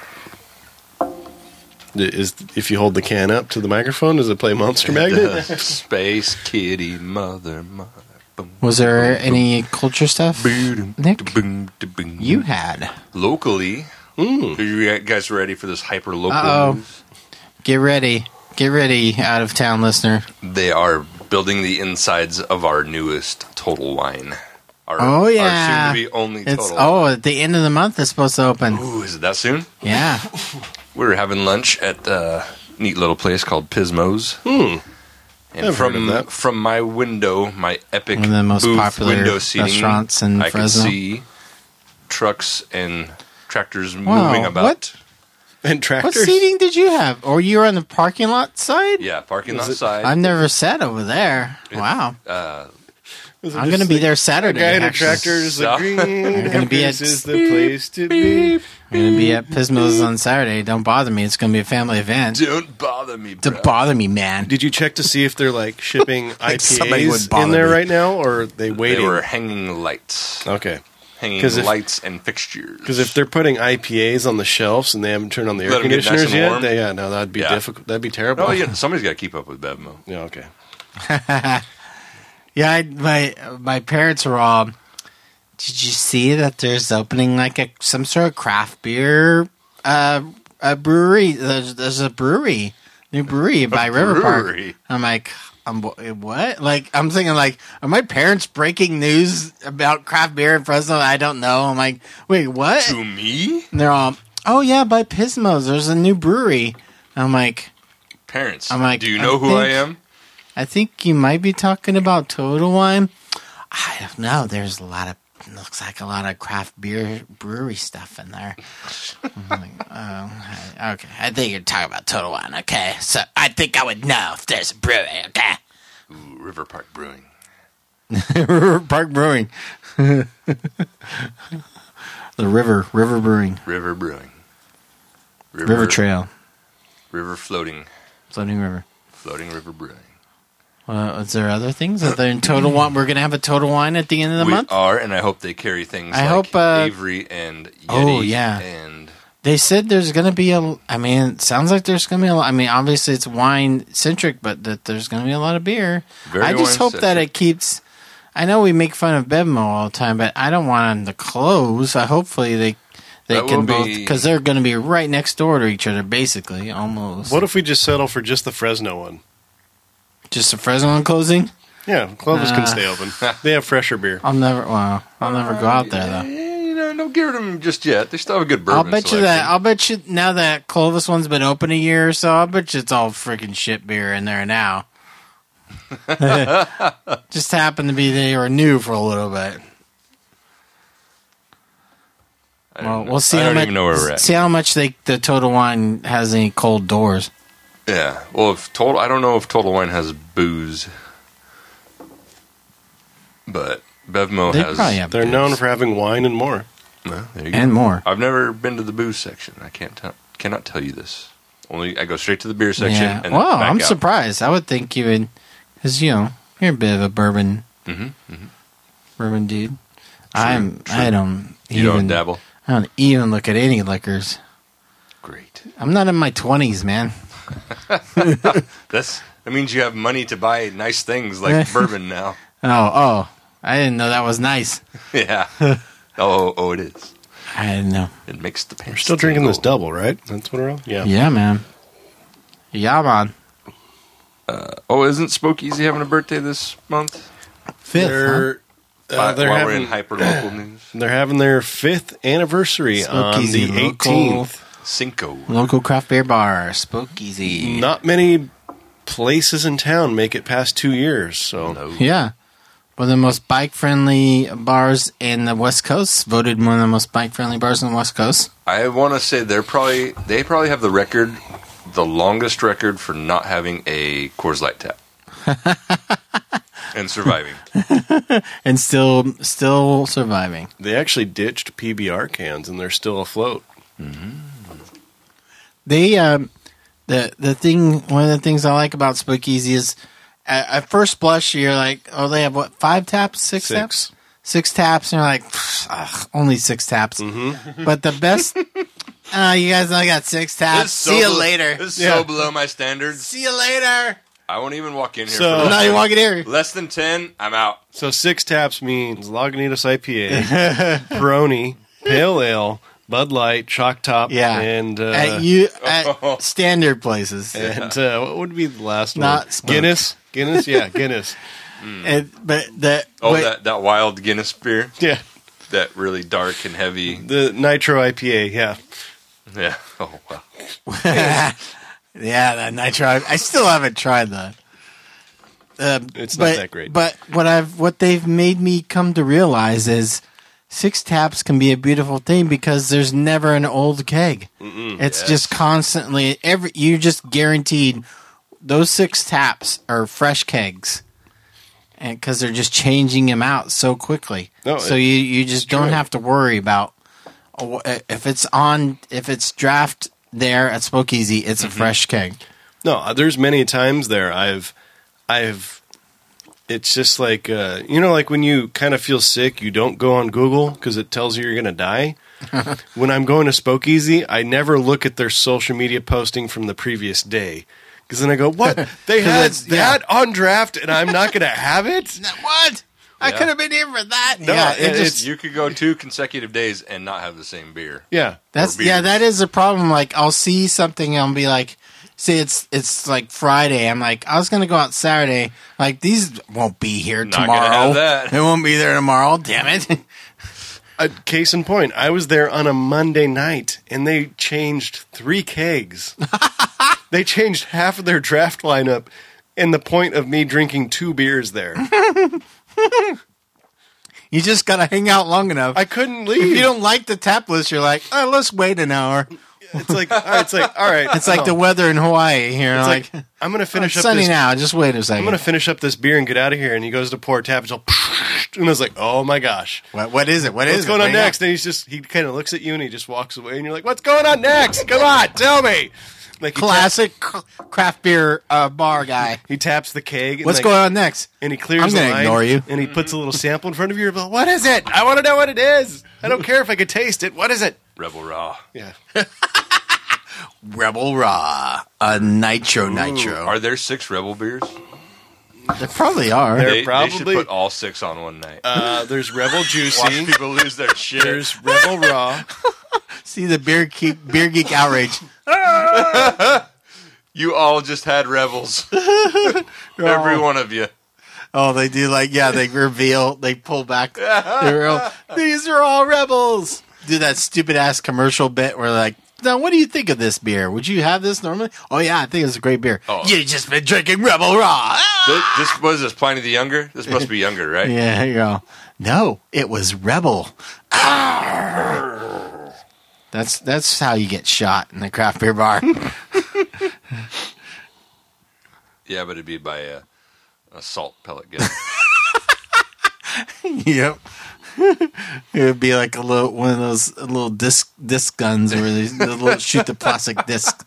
If you hold the can up to the microphone, does it play Monster Magnet? Space Kitty, mother. Boom, Was there any culture stuff, Nick? You had. Locally. Are you guys ready for this hyper-local news? Get ready, out of town listener. They are building the insides of our newest Total Wine. Our soon-to-be only Total Wine. At the end of the month it's supposed to open. Ooh, is it that soon? Yeah. We were having lunch at a neat little place called Pismo's. And I've heard of that. From my window, my epic One of the most booth popular window seating, restaurants in I Fresno. could see trucks and tractors moving about. What? And tractors? What seating did you have? Or you were on the parking lot side? Yeah, parking lot side. I've never sat over there. Wow. I'm going to be there Saturday. A guy in a actually. tractor is like, green. gonna be This at is the place to be. I'm going to be at Pismo's on Saturday. Don't bother me. It's going to be a family event. Don't bother me, bro. Don't bother me, man. Did you check to see if they're like shipping somebody would IPAs bother in there me. right now, or are they waiting? They were hanging lights. Okay. hanging 'Cause if- lights and fixtures. Because if they're putting IPAs on the shelves and they haven't turned on the air Let 'em get nice conditioners and yet, warm. that'd be Yeah. difficult. That'd be terrible. Oh, yeah, somebody's got to keep up with Bevmo. Yeah, okay. Yeah, my parents were all. Did you see that there's opening like some sort of craft beer a brewery? There's a brewery, new brewery by River Park. brewery? I'm like, what? Like, I'm thinking like, are my parents breaking news about craft beer in Fresno? I don't know. I'm like, wait, what? To me? And they're all, oh yeah, by Pismo's. There's a new brewery. I'm like, Parents, I'm like, do you know who I am? I think you might be talking about Total Wine. I don't know. There's looks like a lot of craft beer brewery stuff in there. I'm like, oh, okay. I think you're talking about Total Wine. Okay, so I think I would know if there's a brewery. Okay, Ooh, River Park Brewing. River Park Brewing, the River Brewing, River Brewing. River Trail, River Floating. Floating River. Floating River Brewing. Is there other things? Are there in Total Wine? We're gonna have a Total Wine at the end of the We month. are, and I hope they carry things I like hope, Avery and Yeti. oh, yeah. And They said there's going to be I mean, it sounds like there's going to be a lot. I mean, obviously it's wine centric, but that there's going to be a lot of beer. Very I just hope that wine-centric. it keeps. I know we make fun of Bevmo all the time, but I don't want them to close. Hopefully they That can will both, be- because they're going to be right next door to each other, basically, almost. What if we just settle for just the Fresno one? Just a Fresno one closing? Yeah, Clovis can stay open. They have fresher beer. I'll never go out there though. You know, don't get rid of them just yet. They still have a good bourbon I'll bet you selection. that. I'll bet you now that Clovis one's been open a year or so. I'll bet you it's all freaking shit beer in there now. Just happened to be they were new for a little bit. I Well, don't know. we'll see I how don't much. even know where we're at. See how much the Total Wine has any cold doors. Yeah. Well, I don't know if Total Wine has booze, but Bevmo They has. probably have They're booze. known for having wine and more. Well, there you go. And more. I've never been to the booze section. I cannot tell you this. Only I go straight to the beer section. Yeah. And Well, then back I'm out. surprised. I would think you would, because you're a bit of a bourbon bourbon dude. I don't You don't dabble. I don't even look at any liquors. Great. I'm not in my 20s, man. That means you have money to buy nice things like bourbon now. Oh, I didn't know that was nice. Yeah. Oh, it is. I didn't know. It makes the pants. We're still drinking this tingle. double, right? That's what we're on? Yeah. Yeah, man. Yeah, man. Oh, isn't Spokeezy having a birthday this month? Fifth, They're, While they're we're in having, hyper local news. they're having their 5th anniversary on the Spokeezy, local- 18th. Cinco. Local craft beer bar, Spokeezy. Not many places in town make it past 2 years, so No. Yeah. One of the most bike-friendly bars in the West Coast. Voted one of the most bike-friendly bars in the West Coast. I want to say they probably have the longest record for not having a Coors Light tap. And surviving. And still surviving. they actually ditched PBR cans and they're still afloat. They the thing, one of the things I like about Spokeezy is at first blush you're like, oh, they have what, 5 taps, 6 taps? 6 taps, and you're like, only 6 taps. But the best, you guys only got 6 taps. See you later. This is so below my standards. See you later. I won't even walk in here. So- for Now less you than- walking here. Less than 10, I'm out. So 6 taps means Lagunitas IPA, Peroni, Pale Ale, Bud Light, Chalk Top, Yeah. and At standard places. what would be the last Not one? Spoke. Guinness? Yeah, Guinness. That wild Guinness beer. Yeah. That really dark and heavy. The Nitro IPA, yeah. Yeah. Oh, wow. Yeah, that nitro. I still haven't tried that. It's not that great. But what they've made me come to realize is 6 taps can be a beautiful thing because there's never an old keg. It's just constantly you're just guaranteed those 6 taps are fresh kegs, and because they're just changing them out so quickly. No, so you just don't true. have to worry about if it's draft there at Spokeezy, it's a fresh keg. No, there's many times there I've it's just like, like when you kind of feel sick, you don't go on Google because it tells you you're going to die. When I'm going to Spokeasy, I never look at their social media posting from the previous day. Because then I go, what? They had that on draft and I'm not going to have it? What? I Yeah. could have been here for that. No, yeah, You could go 2 consecutive days and not have the same beer. Yeah. that is a problem. Like, I'll see something and I'll be like, say it's like Friday. I'm like, I was gonna go out Saturday. Like, these won't be here Not gonna tomorrow. have that. It won't be there tomorrow. Damn it. Case in point, I was there on a Monday night and they changed 3 kegs. They changed half of their draft lineup in the point of me drinking 2 beers there. You just gotta hang out long enough. I couldn't If leave. you don't like the tap list, you're like, oh, let's wait an hour. It's like, all right. It's like the weather in Hawaii here. It's Like, I'm going to finish it's up sunny this. now. Just wait a second. I'm going to finish up this beer and get out of here. And he goes to pour a tap. It's all, and I was like, oh my gosh. What is it? What's going on next? And he kind of looks at you and he just walks away. And you're like, what's going on next? Come on, tell me. Like Classic craft beer bar guy. He taps the keg. And What's going on next? And he clears I'm the gonna line. ignore you. And he puts a little sample in front of you. You're like, what is it? I want to know what it is. I don't care if I could taste it. What is it? Rebel Raw. Yeah. Rebel Raw. A nitro. Are there 6 Rebel beers? There probably are. There- They should probably- put all 6 on one night. There's Rebel Watch Juicy. people lose their shit. There's Rebel Raw. See the beer geek outrage. You all just had Rebels. Every one of you. Oh, they do they reveal, they pull back. These are all rebels. Do that stupid ass commercial bit where like, now what do you think of this beer? Would you have this normally? Oh yeah, I think it's a great beer. Oh. You just been drinking Rebel Raw. This was this Pliny the Younger? This must be younger, right? Yeah, here you go. No, it was Rebel. That's how you get shot in the craft beer bar. Yeah, but it'd be by a salt pellet gun. Yep. It would be like one of those little disc guns where they shoot the plastic disc.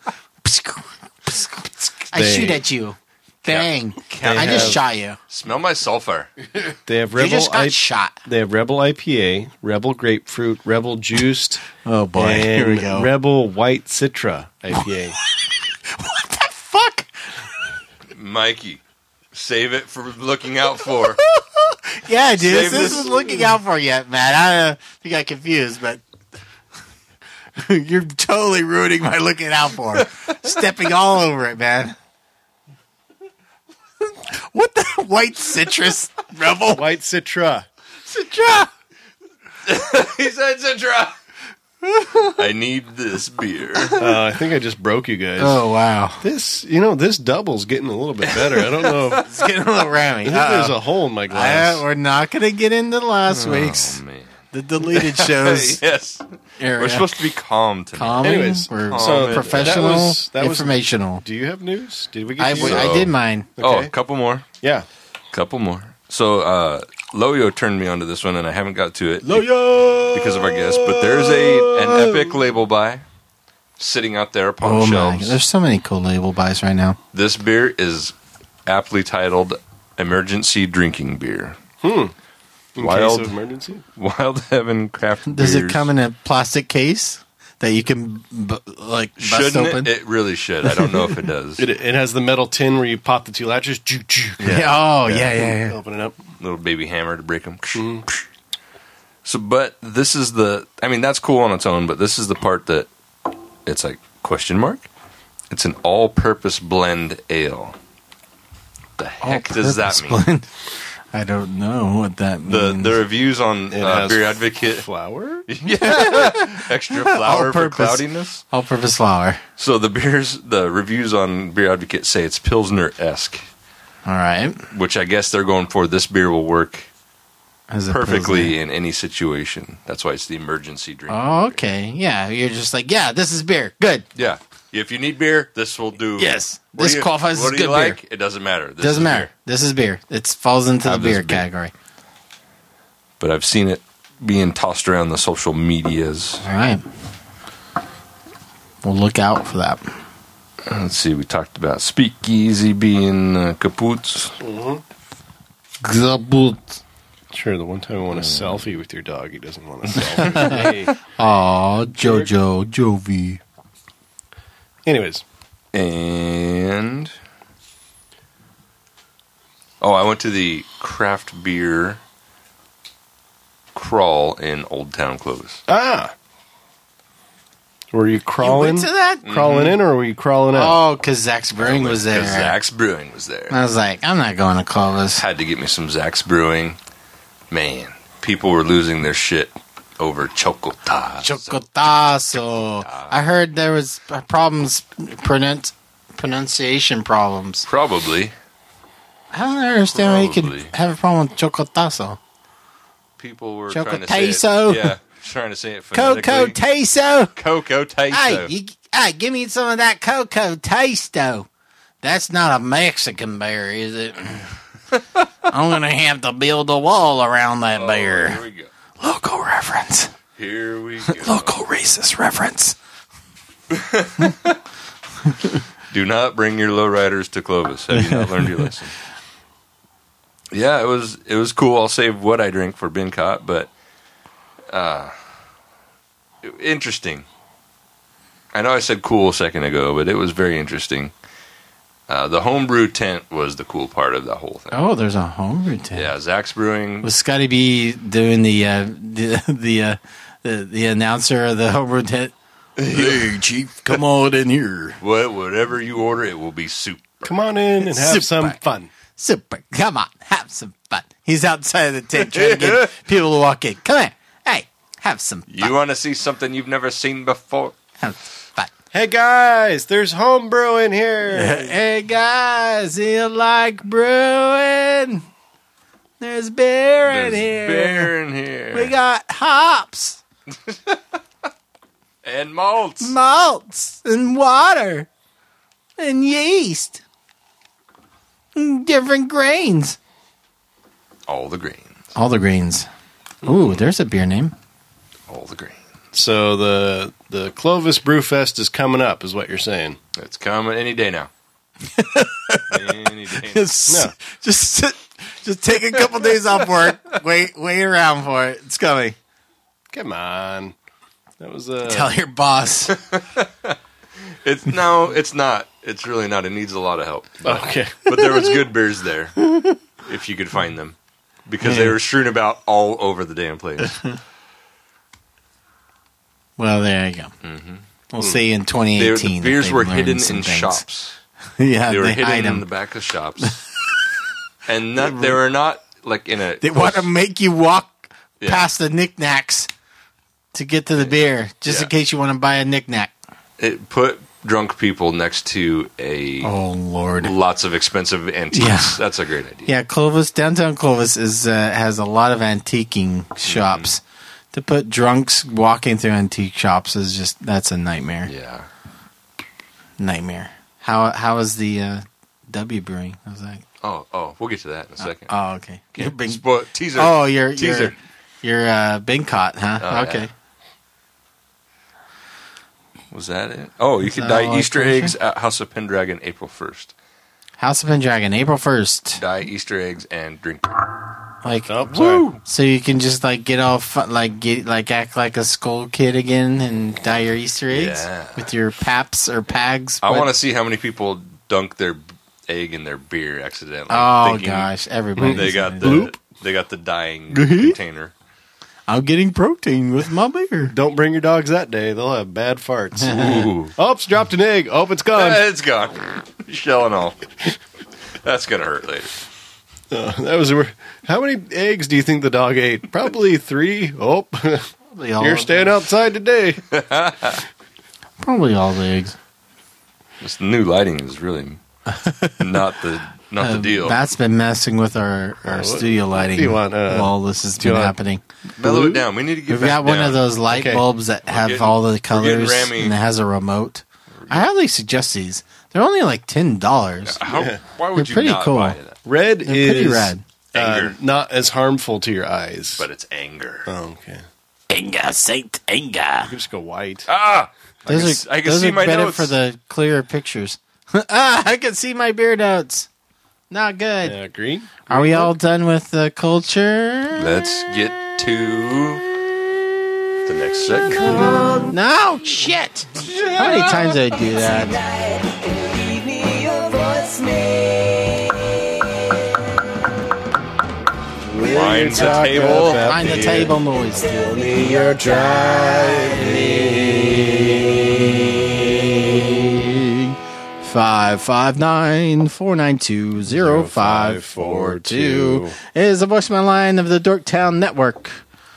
I shoot at you. Bang. I just shot you. Smell my sulfur. They have You Rebel. just got shot. They have Rebel IPA, Rebel Grapefruit, Rebel Juiced. Oh boy, and here we go. Rebel White Citra IPA. Fuck. Mikey, save it for looking out for. Yeah, dude. Save This this. is looking out for you, man. I think I got confused, but you're totally ruining my looking out for. Stepping all over it, man. What the white citrus rebel? White Citra. Citra. He said Citra. I need this beer. I think I just broke you guys. Oh wow, This double's getting a little bit better. I don't know. it's getting a little rammy. I think there's a hole in my glass. We're not going to get into last week's Oh, man. the deleted shows Yes. area. We're supposed to be calm tonight. Calming. Anyways, We're so professional, that was- informational. Do you have news? Did we get I you? I did mine. Oh, Okay. a couple more. Yeah. Couple more. So, Loyo turned me onto this one, and I haven't got to it because of our guest. But there's an epic label buy sitting out there upon Oh my! shelves. There's so many cool label buys right now. This beer is aptly titled "Emergency Drinking Beer." In Wild- case of emergency. Wild Heaven Craft Does Beers. it come in a plastic case that you can bust Shouldn't open? it? It really should. I don't know if it does. It has the metal tin where you pop the 2 latches. Oh yeah. Open it up. Little baby hammer to break them. Mm-hmm. So, but this is that's cool on its own, but this is the part that it's like, question mark? It's an all-purpose blend ale. The heck does that mean? Blend? I don't know what that means. The reviews on It has Beer Advocate, flour. extra flour for All-purpose. cloudiness. All-purpose flour. So the reviews on Beer Advocate say it's Pilsner-esque, All right. which I guess they're going for. This beer will work As a perfectly Pilsner. in any situation. That's why it's the emergency drink. Oh, okay. Yeah, you're just like, yeah, this is beer. Good. Yeah. If you need beer, this will do. Yes. What This do you- qualifies as What do you good like? beer. It doesn't matter. This Doesn't is matter. beer. This is beer. It falls into the Have this beer beer. category. But I've seen it being tossed around the social medias. All right. We'll look out for that. Let's see. We talked about Speakeasy being kaputs. Zabut. Sure, the one time I want a selfie with your dog, he doesn't want a selfie. Hey. Aw, Jojo, Jovi. Anyways. And I went to the craft beer crawl in Old Town Clovis. Ah! Were you crawling? You went to that? Crawling in, or were you crawling out? Oh, because Zach's Brewing was there. Because Zach's Brewing was there. I was like, I'm not going to Clovis. Had to get me some Zach's Brewing. Man, people were losing their shit over Chocotazo. Chocotazo. I heard there was problems, pronunciation problems. Probably. I don't understand how you Probably. could have a problem with Chocotazo. People were trying to Chocotazo. say it. Yeah, trying to say it phonetically. Coco-tazo. Coco-tazo. Hey, give me some of that Coco-tazo. That's not a Mexican bear, is it? I'm going to have to build a wall around that bear. Here we go. Local reference. Here we go. Local racist reference. Do not bring your lowriders to Clovis. Have you not learned your lesson? Yeah, it was cool. I'll save what I drink for Bin Cot, but interesting. I know I said cool a second ago, but it was very interesting. The homebrew tent was the cool part of the whole thing. Oh, there's a homebrew tent. Yeah, Zach's Brewing. Was Scotty B doing the announcer of the homebrew tent? Hey, Chief, come on in here. Whatever you order, it will be soup. Come on in and have Super. some fun. Super. Come on, have some fun. He's outside of the tent trying to get people to walk in. Come here. Hey, have some fun. You want to see something you've never seen before? Have fun. Hey guys, there's homebrew in here. Hey, guys, you like brewing? There's beer in here. Beer in here. We got hops, And malts. malts, and water, and yeast, and different grains. All the grains. All the grains. Ooh, there's a beer name. All the grains. So the Clovis Brew Fest is coming up, is what you're saying. It's coming any day now. Any day now. Just take a couple days off work. Wait around for it. It's coming. Come on. That was Tell your boss. It's not. It's really not. It needs a lot of help. okay. But there was good beers there, if you could find them, because they were strewn about all over the damn place. Well, there you go. Mm-hmm. We'll see in The 2018. beers if were they've learned hidden some in things. shops. Yeah, They were hide hidden in them. the back of shops, and they were not like in a. They want to make you walk Yeah. past the knickknacks to get to the beer, just in Yeah. case you want to buy a knickknack. It put drunk people next to Oh Lord! lots of expensive antiques. Yeah. That's a great idea. Yeah, Clovis, downtown Clovis has a lot of antiquing shops. To put drunks walking through antique shops is that's a nightmare. Yeah. Nightmare. How is the W Brewing? I was like, Oh, we'll get to that in a second. oh, okay. You're Bing, Teaser. oh, you're Teaser. you're Bing Cot, huh? Oh, okay. yeah. Was that it? Oh, you Is can that dye all Easter information? eggs at House of Pendragon April 1st. House of Pendragon, April 1st. Dye Easter eggs and drink. Like, Oh, sorry. so you can just get all act like a skull kid again and dye your Easter eggs Yeah. with your paps or pags. I What- want to see how many people dunk their egg in their beer accidentally. Oh thinking gosh, everybody. They got the. the dyeing container. I'm getting protein with my beer. Don't bring your dogs that day. They'll have bad farts. Ooh. Oops, dropped an egg. Oh, it's gone. It's gone. Shell and all. That's going to hurt later. That was how many eggs do you think the dog ate? Probably 3. Oh, you're staying outside today. Probably all the eggs. This new lighting is really not the deal. That's been messing with our studio lighting do you want, while this has do you been want- happening. Mellow it down. We need to get We've back got one down. of those light Okay. bulbs that have getting- all the we're getting colors rammy. and it has a remote. I highly suggest these. They're only like $10. Why would They're you pretty not cool. buy that? Red They're is pretty rad. Anger. not as harmful to your eyes. But it's anger. Oh, okay. Anger, Saint Anger. You can just go white. Ah! Those I can those see are my better notes. for the clearer pictures. I can see my beer notes. Not good. Yeah, green. Are we all done with the culture? Let's get to the next segment. No, shit. How many times did I do that? Wind the table. Find the table noise. Tell me you're driving. 559-492-0542 is the voicemail line of the Dorktown Network.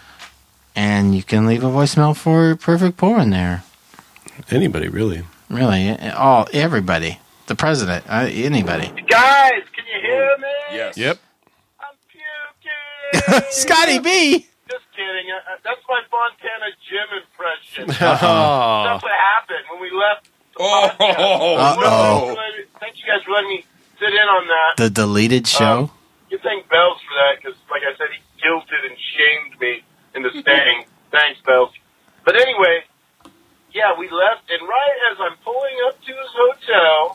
And you can leave a voicemail for Perfect Pour in there. Anybody, really. Really, everybody. The president, anybody. Guys, can you hear me? Yes. Yep. I'm puking. Scotty B! Just kidding. That's my Fontana Jim impression. Oh. That's what happened when we left the Oh, podcast. no. Thank you guys for letting me sit in on that. The deleted show? You thank Bells for that because, like I said, he guilted and shamed me into staying. Thanks, Bells. But anyway, yeah, we left, and right as I'm pulling up to his hotel,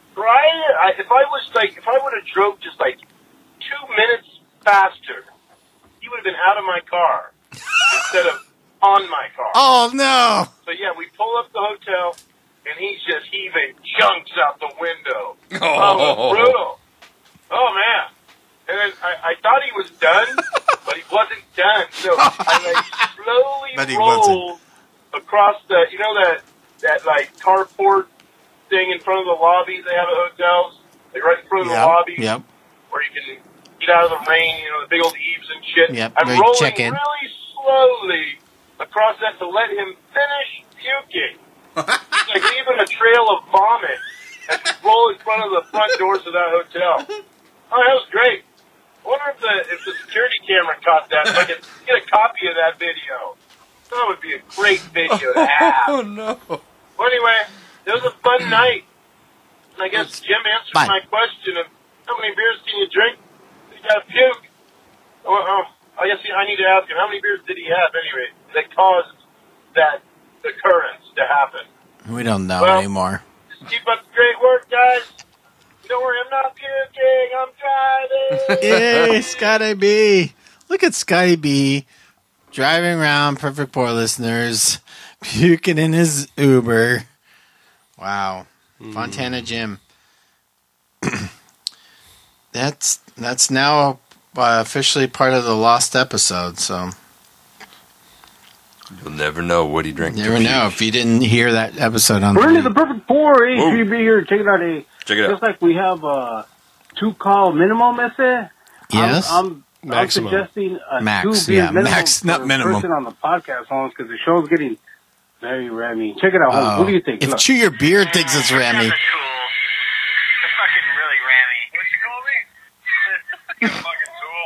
if I would have drove just like 2 minutes faster, he would have been out of my car instead of on my car. Oh, no! So yeah, we pull up the hotel, and he's just heaving chunks out the window. Oh, it was brutal. Oh man! And then I thought he was done, but he wasn't done. So I But he slowly wasn't. rolled across the, that like carport thing in front of the lobby they have at hotels, like right in front of the lobby, Yep. where you can get out of the rain, the big old eaves and shit. Yep, I'm where you rolling check in. really slowly across that to let him finish puking. He's like leaving a trail of vomit as we roll in front of the front doors of that hotel. Oh, that was great. I wonder if the security camera caught that, so I could get a copy of that video. That would be a great video to have. Oh, no. Well, anyway, it was a fun night. And I guess Jim answered Fun. my question of how many beers can you drink? You got to puke. I guess I need to ask him, how many beers did he have anyway that caused that occurrence to happen? We don't know Well, anymore. Just keep up the great work, guys. Don't worry, I'm not puking. I'm driving. Yay, Scotty B! Look at Scotty B driving around, Perfect Pour listeners, puking in his Uber. Wow. Fontana Jim. That's now officially part of the lost episode, so You'll never know what he drank. you never know if you didn't hear that episode on We're into the the perfect pour. HBB here. Check it out. Check it out. Just like we have a 2-call minimum, ese. Yes? I'm Maximum. suggesting a Max, 2-beer yeah, minimum max, for not a minimum. person on the podcast, Holmes, because the show's getting very rammy. Check it out, Holmes. What do you think? If Look. Chew Your Beard thinks it's Remy. It's fucking really rammy. What you call me? You fucking tool.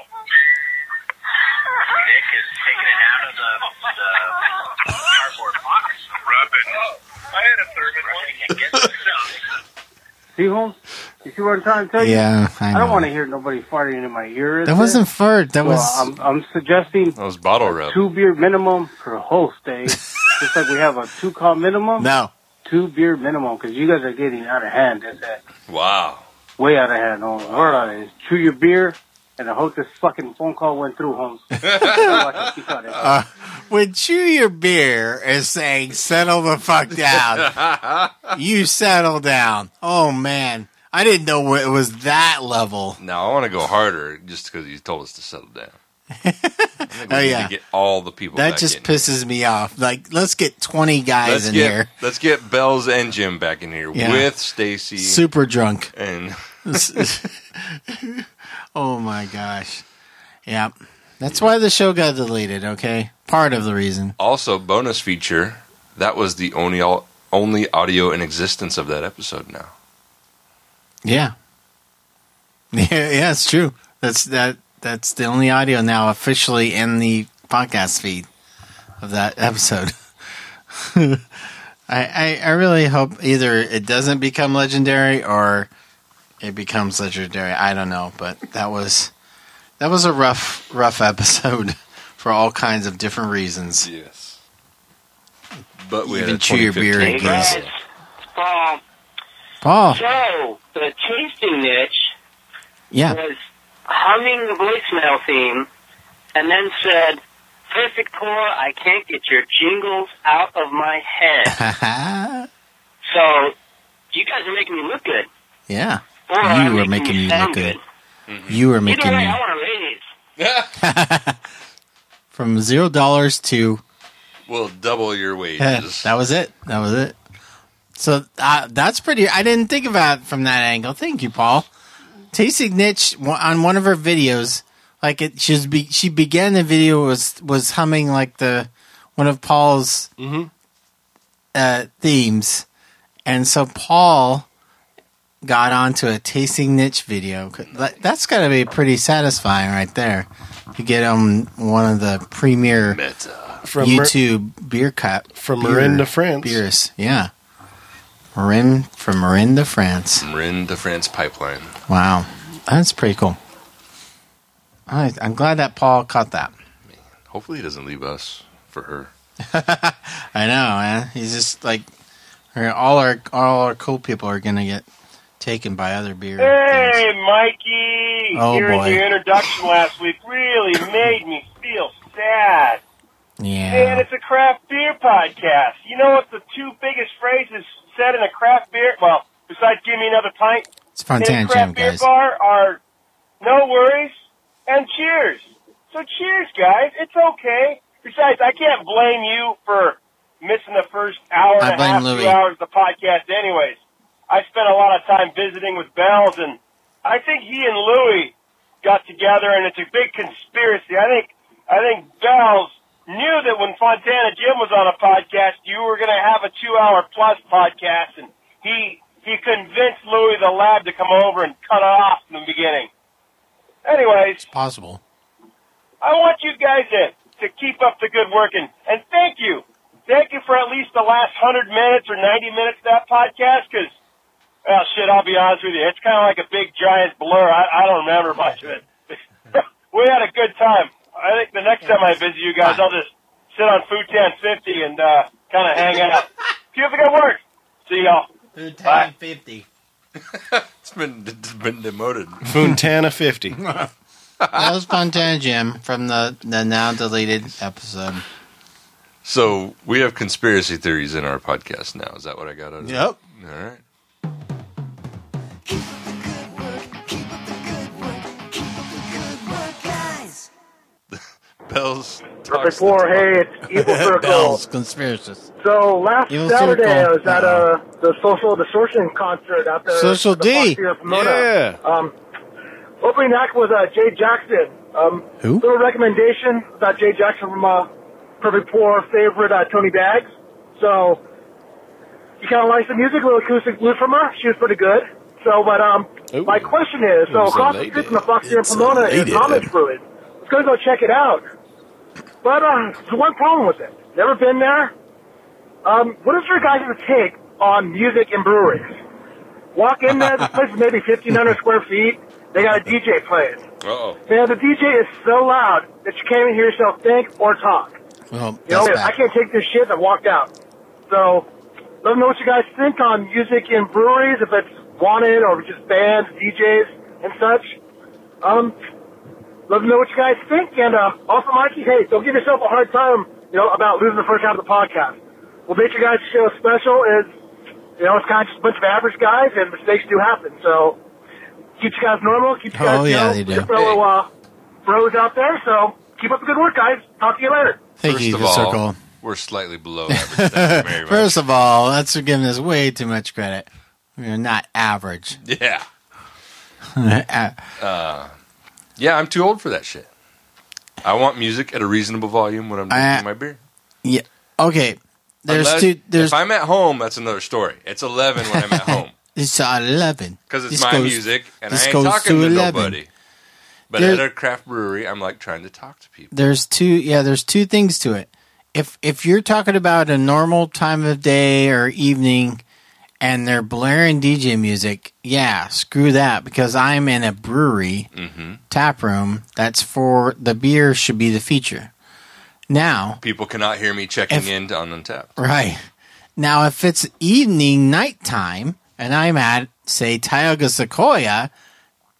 Nick is taking it out of the cardboard box. Rubbing. I had a third one. See, Holmes? You see what I'm trying to tell you? Yeah, I I know. don't want to hear nobody farting in my ear. That wasn't fart. That So was... I'm suggesting That was bottle rub. 2-beer minimum per host, eh? Just like we have a 2-call minimum. No. 2-beer minimum, because you guys are getting out of hand. That's it. Wow. Way out of hand, Holmes. Hold on. Chew your beer, and I hope this fucking phone call went through, Holmes. When Chew Your Beer is saying, settle the fuck down. You settle down. Oh, man. I didn't know it was that level. Now, I want to go harder just because you told us to settle down. I think we Oh, need yeah. to get all the people That back just in. pisses me off. Like, let's get 20 guys in here. Let's get Bells and Jim back in here Yeah. with Stacy Super drunk. and Oh, my gosh. Yeah. That's why the show got deleted, okay? Part of the reason. also bonus feature. That was the only audio in existence of that episode. Now, Yeah. Yeah, it's true. That's the only audio now officially in the podcast feed of that episode. I really hope either it doesn't become legendary or it becomes legendary. I don't know, but that was a rough episode for all kinds of different reasons. yes, but we Even had a Chew Your Beer 2015 again. episode. Paul. Paul. So, the tasting niche Yeah. was humming the voicemail theme and then said, "Perfect Pour, I can't get your jingles out of my head." So, you guys are making me look good. Yeah. Or You were I'm making you sound look good. Mm-hmm. You were Either making way, me I want a raise. from $0 to We'll double your wages. that was it. That was it. So that's pretty. I didn't think about it from that angle. Thank you, Paul. Tasting Niche on one of her videos, like she began the video was humming like one of Paul's themes, and so Paul got onto a Tasting Niche video. That's got to be pretty satisfying right there. You get on one of the premier From YouTube beer cup from Marin de France. Beers, yeah. Marin de France. Marin de France pipeline. Wow, that's pretty cool. I'm glad that Paul caught that. Hopefully he doesn't leave us for her. I know, man. He's just like all our cool people are gonna get taken by other beer. Hey, things. Mikey! Oh, Hearing boy. your introduction last week really made me feel sad. And Yeah. it's a craft beer podcast. You know what the two biggest phrases said in a craft beer? Well, besides "give me another pint," It's in a Fontana craft Jam, beer guys. bar are "no worries" and "cheers." So cheers, guys. It's okay. Besides, I can't blame you for missing the first hour I and a blame half, Louis. 2 hours of the podcast anyways. I spent a lot of time visiting with Bells, and I think he and Louis got together, and it's a big conspiracy. I think Bells knew that when Fontana Jim was on a podcast, you were going to have a 2-hour plus podcast, and he convinced Louis the Lab to come over and cut it off in the beginning. Anyways, Possible. I want you guys to keep up the good work, and thank you. Thank you for at least the last 100 minutes or 90 minutes of that podcast, because, well, shit, I'll be honest with you. It's kind of like a big, giant blur. I don't remember much of it. We had a good time. I think the next time I visit you guys, I'll just sit on Futan 50 and kind of hang out. Keep up the good work. See y'all. Bye. 50. It's been demoted. Fontana 50. That was Fontana Jim from the now deleted episode. So we have conspiracy theories in our podcast now. Is that what I got out of it? Yep. All right. Bells. Perfect Pour, hey, it's Evil Circle. Bells, conspiracists. So last Evil Saturday, Circle. I was at the Social Distortion concert out there. Social at the D. Fox Theater in Pomona. Yeah. Opening act was Jay Jackson. Who? Little recommendation about Jay Jackson from Perfect Pour favorite Tony Baggs. So you kind of like the music, a little acoustic blues from her. She was pretty good. So, but Ooh. my question is, so It's a across the lady. street from the Fox Theater in It's a Pomona is lady. Homage Brewing. I was going to go check it out. But there's one problem with it. Never been there. What is your guys' take on music in breweries? Walk in there, this place is maybe 1,500 square feet. They got a DJ playing. Uh-oh. Man, the DJ is so loud that you can't even hear yourself think or talk. Well, You know, that's I bad. can't take this shit. I walked out. So, let me know what you guys think on music in breweries, if it's wanted or just bands, DJs, and such. Let me know what you guys think. And also, Mikey, hey, don't give yourself a hard time, about losing the first half of the podcast. What makes your guys' show special is, it's kind of just a bunch of average guys, and mistakes do happen. So, keep you guys normal. Keep you guys, Oh, yeah, they do. your fellow bros out there. So, keep up the good work, guys. Talk to you later. Thank First you, of Evil all, Circle. we're slightly below average. Thank you very much. First of all, that's giving us way too much credit. We're not average. Yeah. Yeah, I'm too old for that shit. I want music at a reasonable volume when I'm drinking my beer. Yeah. Okay. There's Unless- two. There's if I'm at home, that's another story. It's 11 when I'm at home. it's 11 Because it's This my goes- music, and I this ain't goes talking to to 11. nobody. But There- at a craft brewery, I'm like trying to talk to people. There's two. Yeah. There's two things to it. If you're talking about a normal time of day or evening, and they're blaring DJ music, yeah, screw that, because I'm in a brewery tap room. That's for the beer should be the feature. Now, People cannot hear me checking in on Untapped. right now, if it's evening, nighttime, and I'm at say Tioga Sequoia,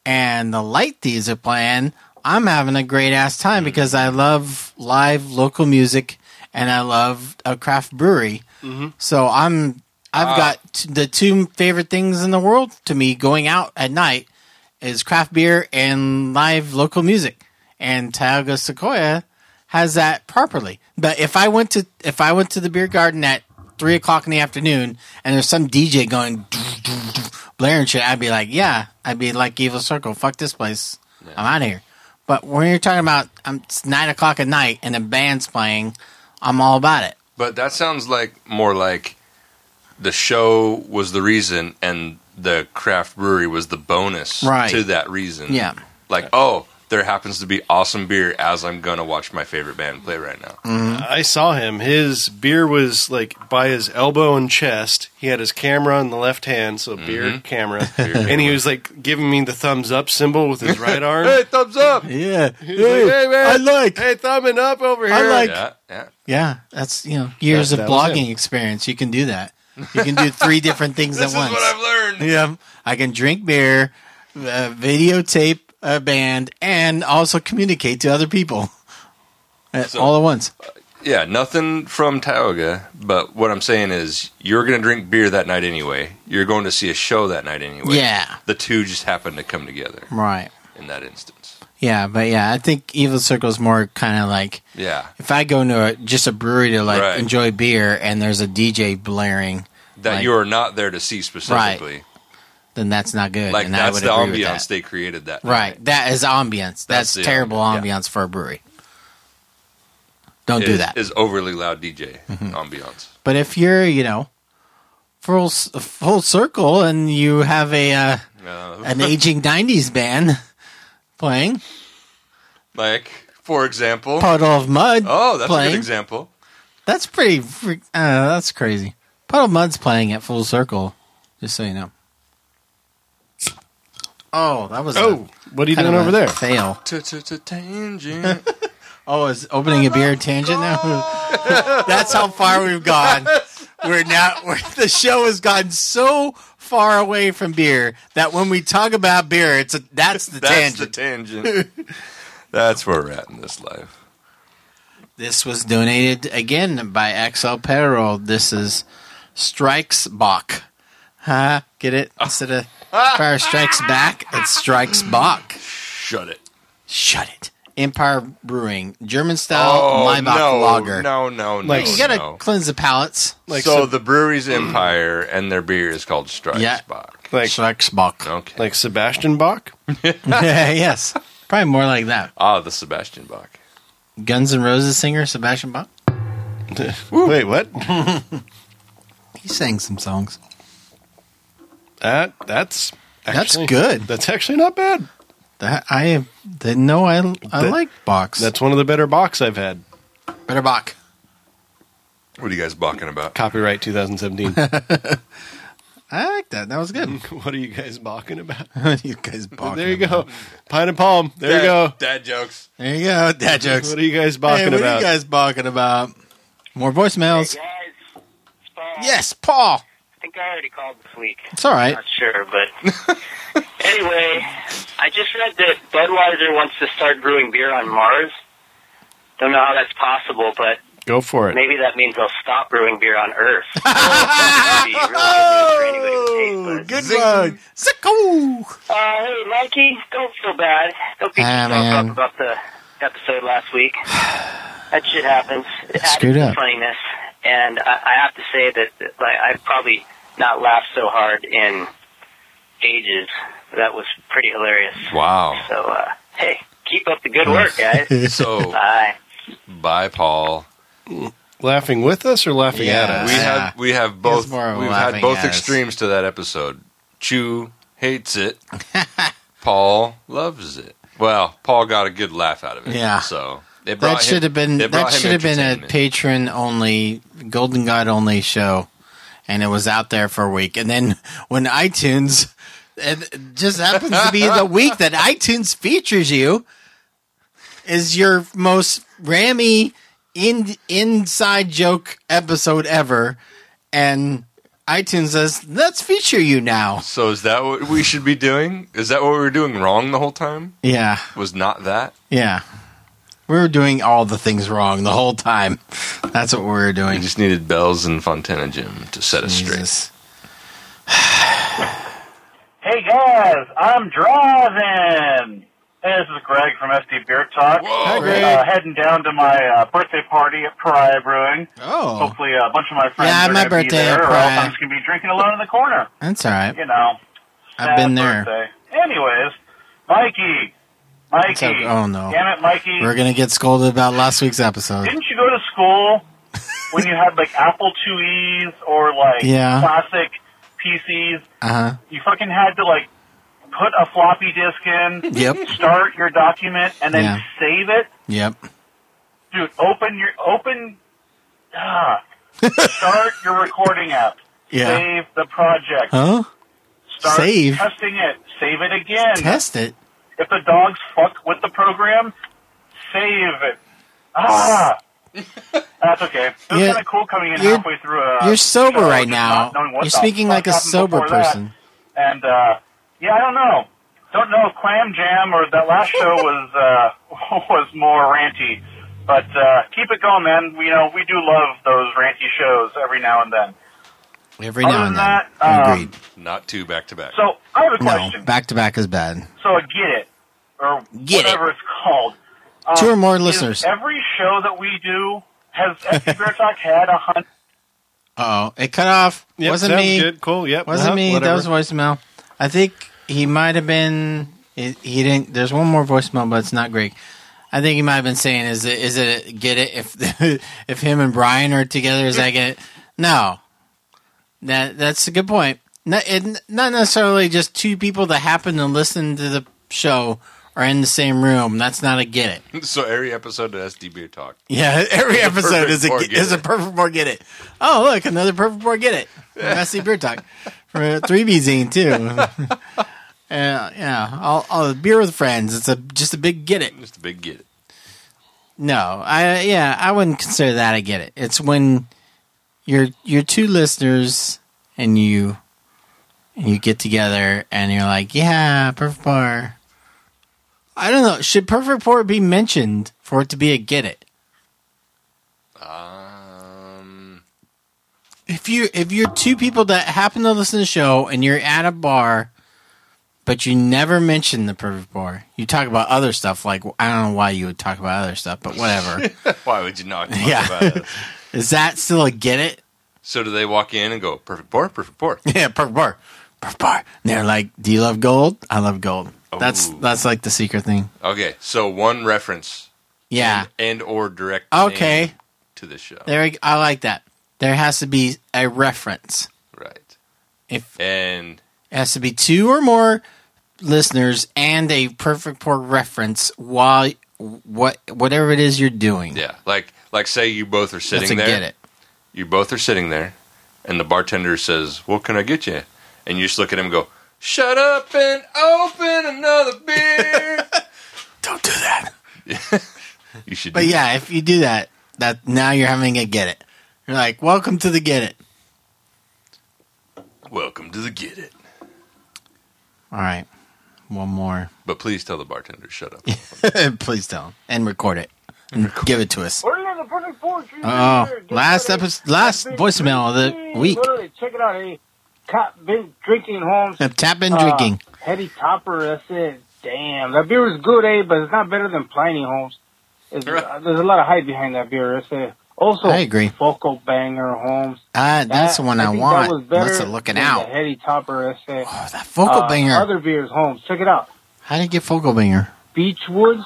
and the light thieves are playing, I'm having a great ass time because I love live local music and I love a craft brewery. So I've got the two favorite things in the world to me going out at night is craft beer and live local music. And Tioga Sequoia has that properly. But if I went to the beer garden at 3:00 in the afternoon and there's some DJ going blaring shit, I'd be like Evil Circle, fuck this place. Yeah. I'm out of here. But when you're talking about it's 9:00 at night and a band's playing, I'm all about it. But that sounds more like the show was the reason and the craft brewery was the bonus to that reason. Yeah. There happens to be awesome beer as I'm going to watch my favorite band play right now. I saw him. His beer was by his elbow and chest. He had his camera in the left hand, so beer camera. And he was giving me the thumbs up symbol with his right arm. Hey, thumbs up! Yeah. Hey, man. Hey, thumbing up over here. Yeah, that's years of blogging experience. You can do that. You can do 3 different things at once. This is what I've learned. Yeah, I can drink beer, videotape a band, and also communicate to other people all at once. Yeah, nothing from Tioga, but what I'm saying is you're going to drink beer that night anyway. You're going to see a show that night anyway. Yeah. The two just happen to come together. Right. In that instance. Yeah, but I think Evil Circle is more kind of if I go to just a brewery to enjoy beer and there's a DJ blaring. That you are not there to see specifically. Right. Then that's not good. And that's the ambiance they created that night. Right. That is ambiance. That's terrible ambiance for a brewery. Don't do that. Is overly loud DJ ambiance. But if you're, full circle and you have an aging 90s band playing. For example. Puddle of Mud. Oh, that's playing. a good example. That's pretty, that's crazy. Puddle of Mud's playing at Full Circle, just so you know. Oh, that was what are you doing over there? Fail. Tangent. Oh, is opening a beer tangent now? That's how far we've gone. The show has gone so far away from beer that when we talk about beer, that's the tangent. That's the tangent. That's where we're at in this life. This was donated again by XL Peril. This is Strikes Bach. Get it? Instead of Fire Strikes Back, it's Strikes Bach. Shut it. Empire Brewing, German style Maibach lager. No. You gotta cleanse the palates. The brewery's Empire and their beer is called Strikes Bach. Strikes Bach. Okay. Like Sebastian Bach? Yes. Probably more like that. The Sebastian Bach. Guns N' Roses singer Sebastian Bach? Wait, what? He sang some songs. That's good. That's actually not bad. I didn't know I like Bachs. That's one of the better Bachs I've had. Better Bach. What are you guys balking about? Copyright 2017. I like that. That was good. What are you guys balking about? You guys balking There you go. Pine and Palm. There you go. Dad jokes. There you go. Dad jokes. What are you guys balking about? What are you guys balking about? More voicemails. Hey guys, it's Paul. Yes, Paul. I think I already called this week. It's all right. Not sure, but anyway, I just read that Budweiser wants to start brewing beer on Mars. Don't know how that's possible, but go for it. Maybe that means they'll stop brewing beer on Earth. That'd be really good news for anybody who tastes it. Good one. Hey, Mikey, don't feel bad. Don't beat yourself up about the episode last week. That shit happens. It adds Screwed to up. funniness, and I have to say that I've probably not laughed so hard in ages. That was pretty hilarious. Wow. So, hey, keep up the good work, guys. So, bye, Paul. Laughing with us or laughing at us? We have both. more of We've laughing had both at us. extremes to that episode. Chew hates it. Paul loves it. Well, Paul got a good laugh out of it. Yeah. So That should have been a patron only, Golden God only show, and it was out there for a week. And then when iTunes, it just happens to be the week that iTunes features you, is your most rammy inside joke episode ever, and iTunes says, let's feature you now. So is that what we should be doing? Is that what we were doing wrong the whole time? Yeah. Was not that? Yeah. We were doing all the things wrong the whole time. That's what we were We doing. just needed Bells and Fontana Jim to set us straight. Jesus. Hey guys, I'm driving. Hey, this is Greg from SD Beer Talk. Whoa, Greg. Heading down to my birthday party at Pariah Brewing. Oh. Hopefully a bunch of my friends Yeah, are my going to be birthday there, at or else Pariah. I'm just going to be drinking alone in the corner. That's all right. You know. I've been sad there. birthday. Anyways, Mikey. So- oh, no. Damn it, Mikey. We're going to get scolded about last week's episode. Didn't you go to school when you had like Apple IIe's or like Yeah. classic PCs? Uh-huh. You fucking had to like put a floppy disk in, Yep. start your document, and then Yeah. save it. Yep. Dude, start your recording app. Yeah. Save the project. Huh? Start Save? testing it. Save it again. Test it. If the dogs fuck with the program, save it. That's okay. It was Yeah, kind of cool coming in you're- halfway through a You're sober show, right just now. not knowing what You're the speaking fuck like a happened sober before that. person. And, yeah, I don't know. Don't know if Clam Jam or that last show was more ranty. But, keep it going, man. We do love those ranty shows every now and then. Every Other now than and then. that, Agreed. Not two back to back. So, I have a No, question. back to back is bad. So, a Get It, or Get It. whatever it's called. Two or more is listeners. Every show that we do, has SD Beer Talk had 100? Uh-oh. It cut off. Yep, Wasn't sounds me. Good. Cool. Yep. Wasn't me. Whatever. That was voicemail. I think he might have been. He didn't. There's one more voicemail, but it's not Greg. I think he might have been saying, "Is it get it if if him and Brian are together? Is that get it?" No, that's a good point. Not necessarily just two people that happen to listen to the show are in the same room. That's not a get it. So every episode of SD Beer Talk. Yeah, every a episode perfect pour, get is a it. perfect pour get it. Oh, look, another perfect pour get it. Messy Beer Talk for 3B Zine too. Yeah, all beer with friends. It's just a big get it. Just a big get it. No, I wouldn't consider that a get it. It's when you're two listeners and you get together and you're like, yeah, perfect pour. I don't know. Should perfect pour be mentioned for it to be a get it? If you're two people that happen to listen to the show and you're at a bar, but you never mention the perfect pour, you talk about other stuff. Like, I don't know why you would talk about other stuff, but whatever. Why would you not talk Yeah. about it? Is that still a get it? So do they walk in and go, perfect pour, perfect pour? Yeah, perfect pour, perfect pour. And they're like, "Do you love gold? I love gold." That's Ooh. like the secret thing. Okay, so one reference Yeah. and or direct Okay. name to the show. I like that. There has to be a reference. Right. If And it has to be two or more listeners and a perfect pour reference while whatever it is you're doing. yeah, like say you both are That's sitting a there. get it. You both are sitting there, and the bartender says, "What can I get you?" And you just look at him and go, "Shut up and open another beer." Don't do that. You should. But do yeah, if you do that now you're having a get it. You're like, "Welcome to the get it." that. Welcome to the Get It. All right. One more. But please tell the bartender, shut up. Please don't. And record it. And give it to us. What are the perfect porch? Oh, last voicemail of the week. Literally, check it out. Hey, been drinking Holmes. Tap in drinking. Heady Topper. That's it. Damn, that beer is good, but it's not better than Pliny Holmes. There's a lot of hype behind that beer. That's it. Also, I agree. Focal Banger Holmes. That's the one I think want. That was better Let's looking than out. The Heady Topper. That's it. Oh, that Focal Banger. Other beers, Holmes. Check it out. How do you get Focal Banger? Beechwoods.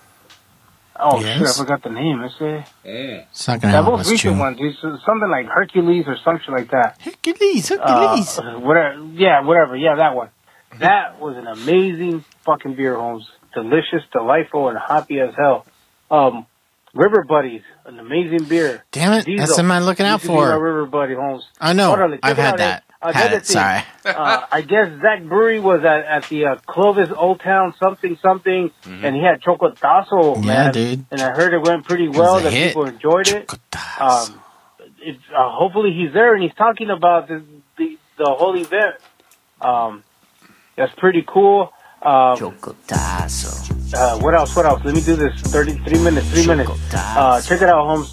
Oh Yes. shit, I forgot the name. That's it. It's not going to That help most us, recent Chew. one, dude, so something like Hercules or something like that. Hercules. Whatever. Yeah, that one. That was an amazing fucking beer, Holmes. Delicious, delightful, and hoppy as hell. River Buddies, an amazing beer. Damn it, that's what I'm looking out Used to be my for. River Buddy, Holmes. I know. Hold on, check I've it had out, that. eh? Had Another it, thing, sorry. I guess Zach Brewery was at the Clovis Old Town something, and he had Chocotazo, Yeah, man. dude. And I heard it went pretty was well, a that hit. people enjoyed it. Chocotazo. Hopefully he's there and he's talking about the the whole event. That's pretty cool. What else? Let me do this. 3 minutes. Check it out, Holmes.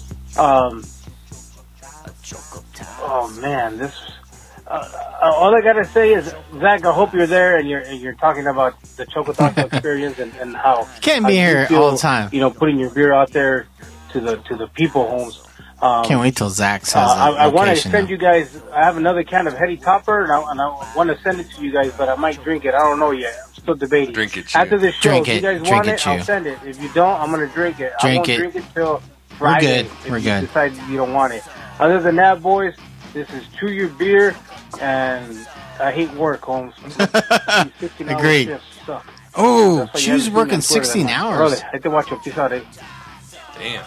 Oh man, this. All I gotta say is, Zach, I hope you're there and you're talking about the Choco Taco experience and how can't be how you here feel, all the time. You know, putting your beer out there to the people, Holmes. Can't wait till Zach says I want to send you guys. I have another can of Hetty Topper, and I want to send it to you guys, but I might drink it. I don't know yet. I'm still debating. Drink it, after this show. Drink if you it. guys Drink want it, it, I'll Chew. send it. If you don't, I'm gonna drink it. I Drink won't it. drink it till Friday. We're if good. You decide you don't want it. Other than that, boys, this is Chew Your Beer, and I hate work, Holmes. 16-hour Agreed. shifts suck. Oh, That's why you Chew's haven't seen me working on Twitter 16 that much. hours. Brother, I te watch Peace out, eh? Damn.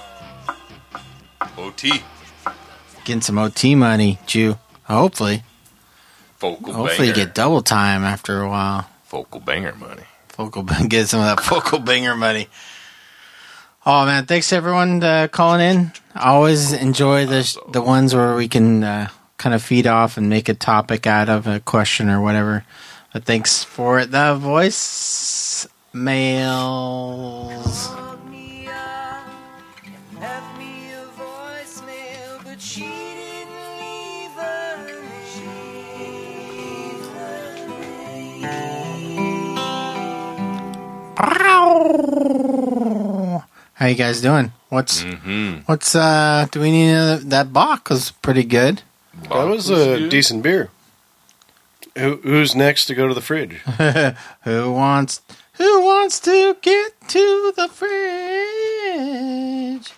OT. Getting some OT money, Chew. Hopefully. Focal Hopefully you banger. get double time after a while. Focal banger money. Get some of that focal banger money. Oh man, thanks to everyone calling in. I always enjoy the ones where we can kind of feed off and make a topic out of a question or whatever. But thanks for the voice mails. How you guys doing? What's do we need that Bach was pretty good. That was a decent beer. Who's next to go to the fridge? Who wants to get to the fridge?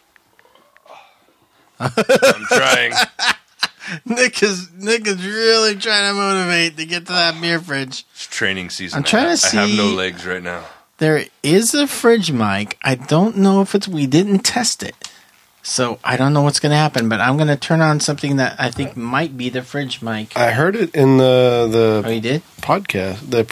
I'm trying. Nick is really trying to motivate to get to that beer fridge. It's training season. I'm trying to see. I have no legs right now. There is a fridge mic. I don't know if we didn't test it. So I don't know what's going to happen, but I'm going to turn on something that I think might be the fridge mic. I heard it in the Oh, you did? podcast, the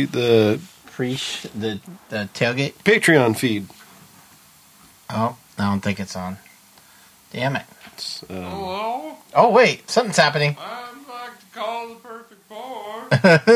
tailgate Patreon feed. Oh, I don't think it's on. Damn it. Hello? Oh, wait. Something's happening. I'd like to call the perfect four.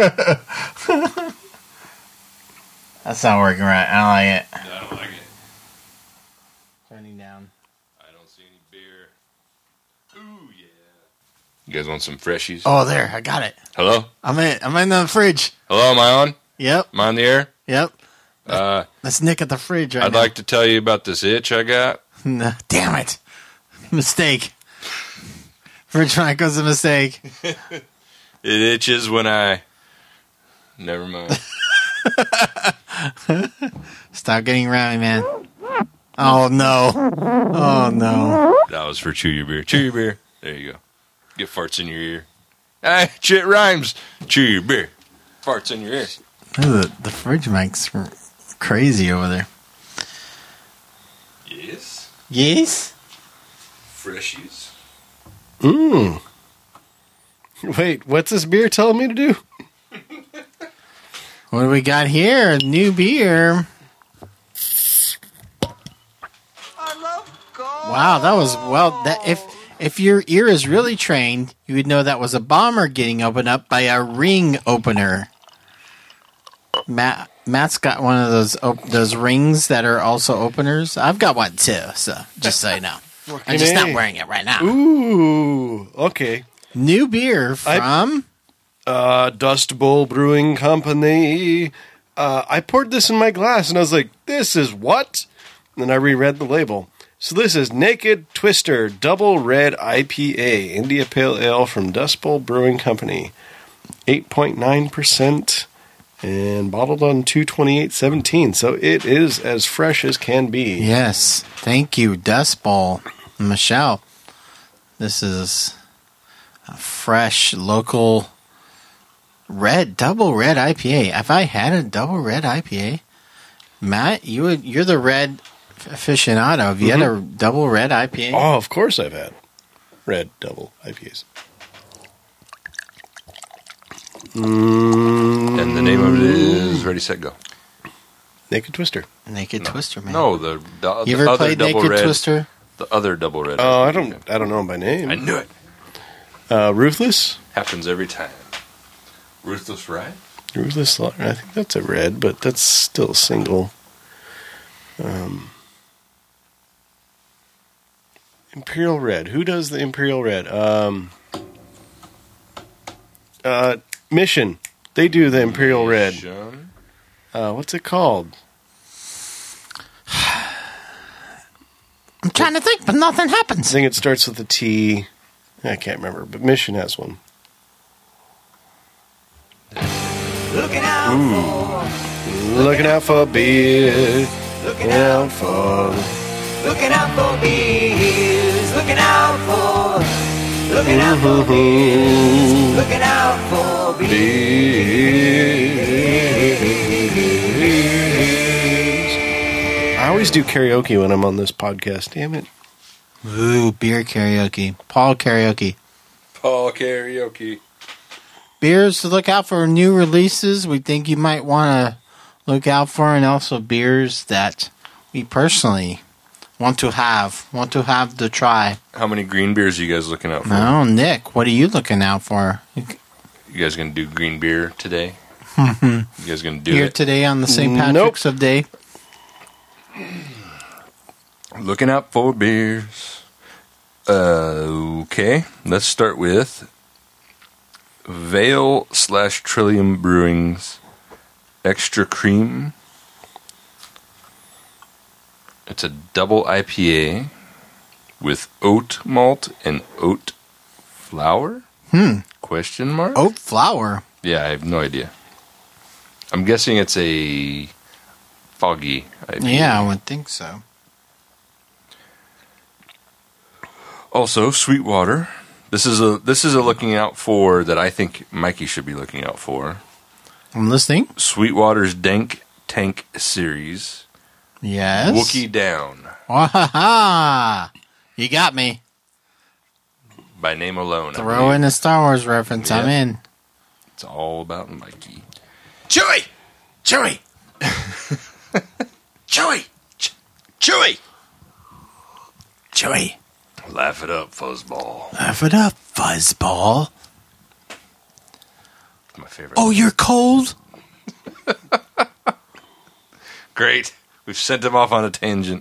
That's not working right. I don't like it. I don't like it. Turning down. I don't see any beer. Ooh, yeah. You guys want some freshies? Oh, there. I got it. Hello? I'm in the fridge. Hello, am I on? Yep. Am I on the air? Yep. That's Nick at the fridge right I'd now. like to tell you about this itch I got. No, damn it. Mistake. Fridge mic was a mistake. It itches when I... Never mind. Stop getting around me, man. Oh, no. Oh, no. That was for Chew Your Beer. Chew Your Beer. There you go. Get farts in your ear. Hey, shit rhymes. Chew Your Beer. Farts in your ear. The fridge mic's crazy over there. Yes. Yes? Freshies. Wait, what's this beer telling me to do? What do we got here? New beer. Wow, that was if your ear is really trained, you would know that was a bomber getting opened up by a ring opener. Matt's got one of those rings that are also openers. I've got one too, so just so you know. I'm just not wearing it right now. Ooh, okay. New beer from Dust Bowl Brewing Company. I poured this in my glass and I was like, this is what? And then I reread the label. So this is Naked Twister Double Red IPA, India Pale Ale from Dust Bowl Brewing Company. 8.9% and bottled on 2/28/17. So it is as fresh as can be. Yes. Thank you, Dust Bowl. Michelle. This is a fresh, local double red IPA. Have I had a double red IPA? Matt, you're the red aficionado. Have you had a double red IPA? Oh, of course I've had red double IPAs. And the name of it is Ready, Set, Go. Naked Twister. Naked Twister, man. No, the You ever other played double Naked red. Twister? The other double red. Oh, I don't know him by name. I knew it. Ruthless? Happens every time. Ruthless Ride? Ruthless Slaughter. I think that's a red, but that's still a single. Imperial Red. Who does the Imperial Red? Mission. They do the Imperial Red. What's it called? I'm trying to think, but nothing I happens. think it starts with a T. I can't remember, but Mission has one. Looking out Looking out for beer. Looking out for. Looking out for beers. Looking out for. Looking out for beers. Looking out for I always do karaoke when I'm on this podcast. Damn it. Ooh, beer karaoke. Paul karaoke. Paul karaoke. Beers to look out for new releases we think you might want to look out for, and also beers that we personally want to have to try. How many green beers are you guys looking out for? Oh, Nick, what are you looking out for? You guys gonna do green beer today? You guys gonna do Here it? today on the St. Patrick's of Day. Looking out for beers. Okay, let's start with Vale/Trillium Brewing's Extra Cream. It's a double IPA with oat malt and oat flour? Question mark? Oat flour? Yeah, I have no idea. I'm guessing it's a foggy IPA. Yeah, I would think so. Also, Sweetwater. This is a looking out for that I think Mikey should be looking out for. I'm listening. Sweetwater's Dank Tank series. Yes. Wookie Down. Wahaha! You got me. By name alone. I Throw believe. in a Star Wars reference. I'm Yeah. in. It's all about Mikey. Chewy! Chewy! Chewy! Chewy! Chewy. Laugh it up, fuzzball. Laugh it up, fuzzball. My favorite. Oh, you're cold? Great. We've sent him off on a tangent.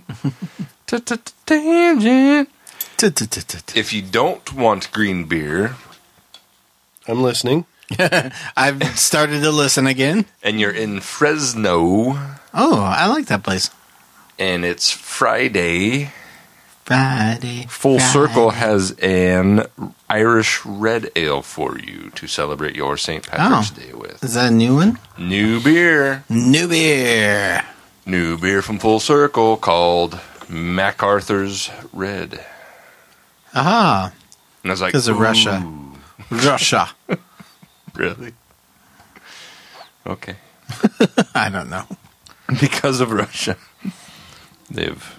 Tangent. If you don't want green beer, I'm listening. I've started to listen again. And you're in Fresno. Oh, I like that place. And it's Friday. Friday. Full Friday. Circle has an Irish red ale for you to celebrate your St. Patrick's Day with. Is that a new one? New beer. New beer. New beer from Full Circle called MacArthur's Red. Aha. And I was like, Because of Russia. Russia. Really? Okay. I don't know. Because of Russia. They've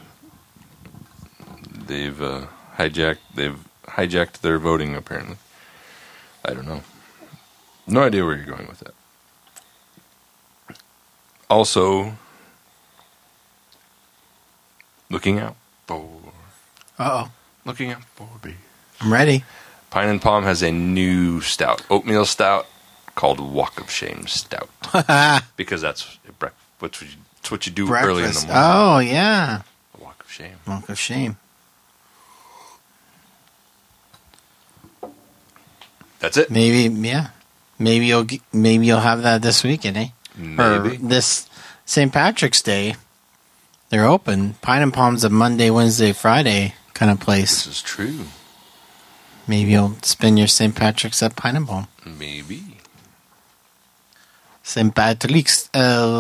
hijacked their voting, apparently. I don't know. No idea where you're going with that. Also, looking out for beer. I'm ready. Pine and Palm has a new stout, oatmeal stout, called Walk of Shame Stout. Because that's what you do early in the morning. Oh, yeah. Walk of Shame. Walk of Shame. That's it. Maybe, yeah. Maybe you'll have that this weekend, eh? Maybe. Or this St. Patrick's Day. They're open. Pine and Palm's a Monday, Wednesday, Friday kind of place. This is true. Maybe you'll spend your St. Patrick's at Pine and Palm. Maybe. St. Patrick's.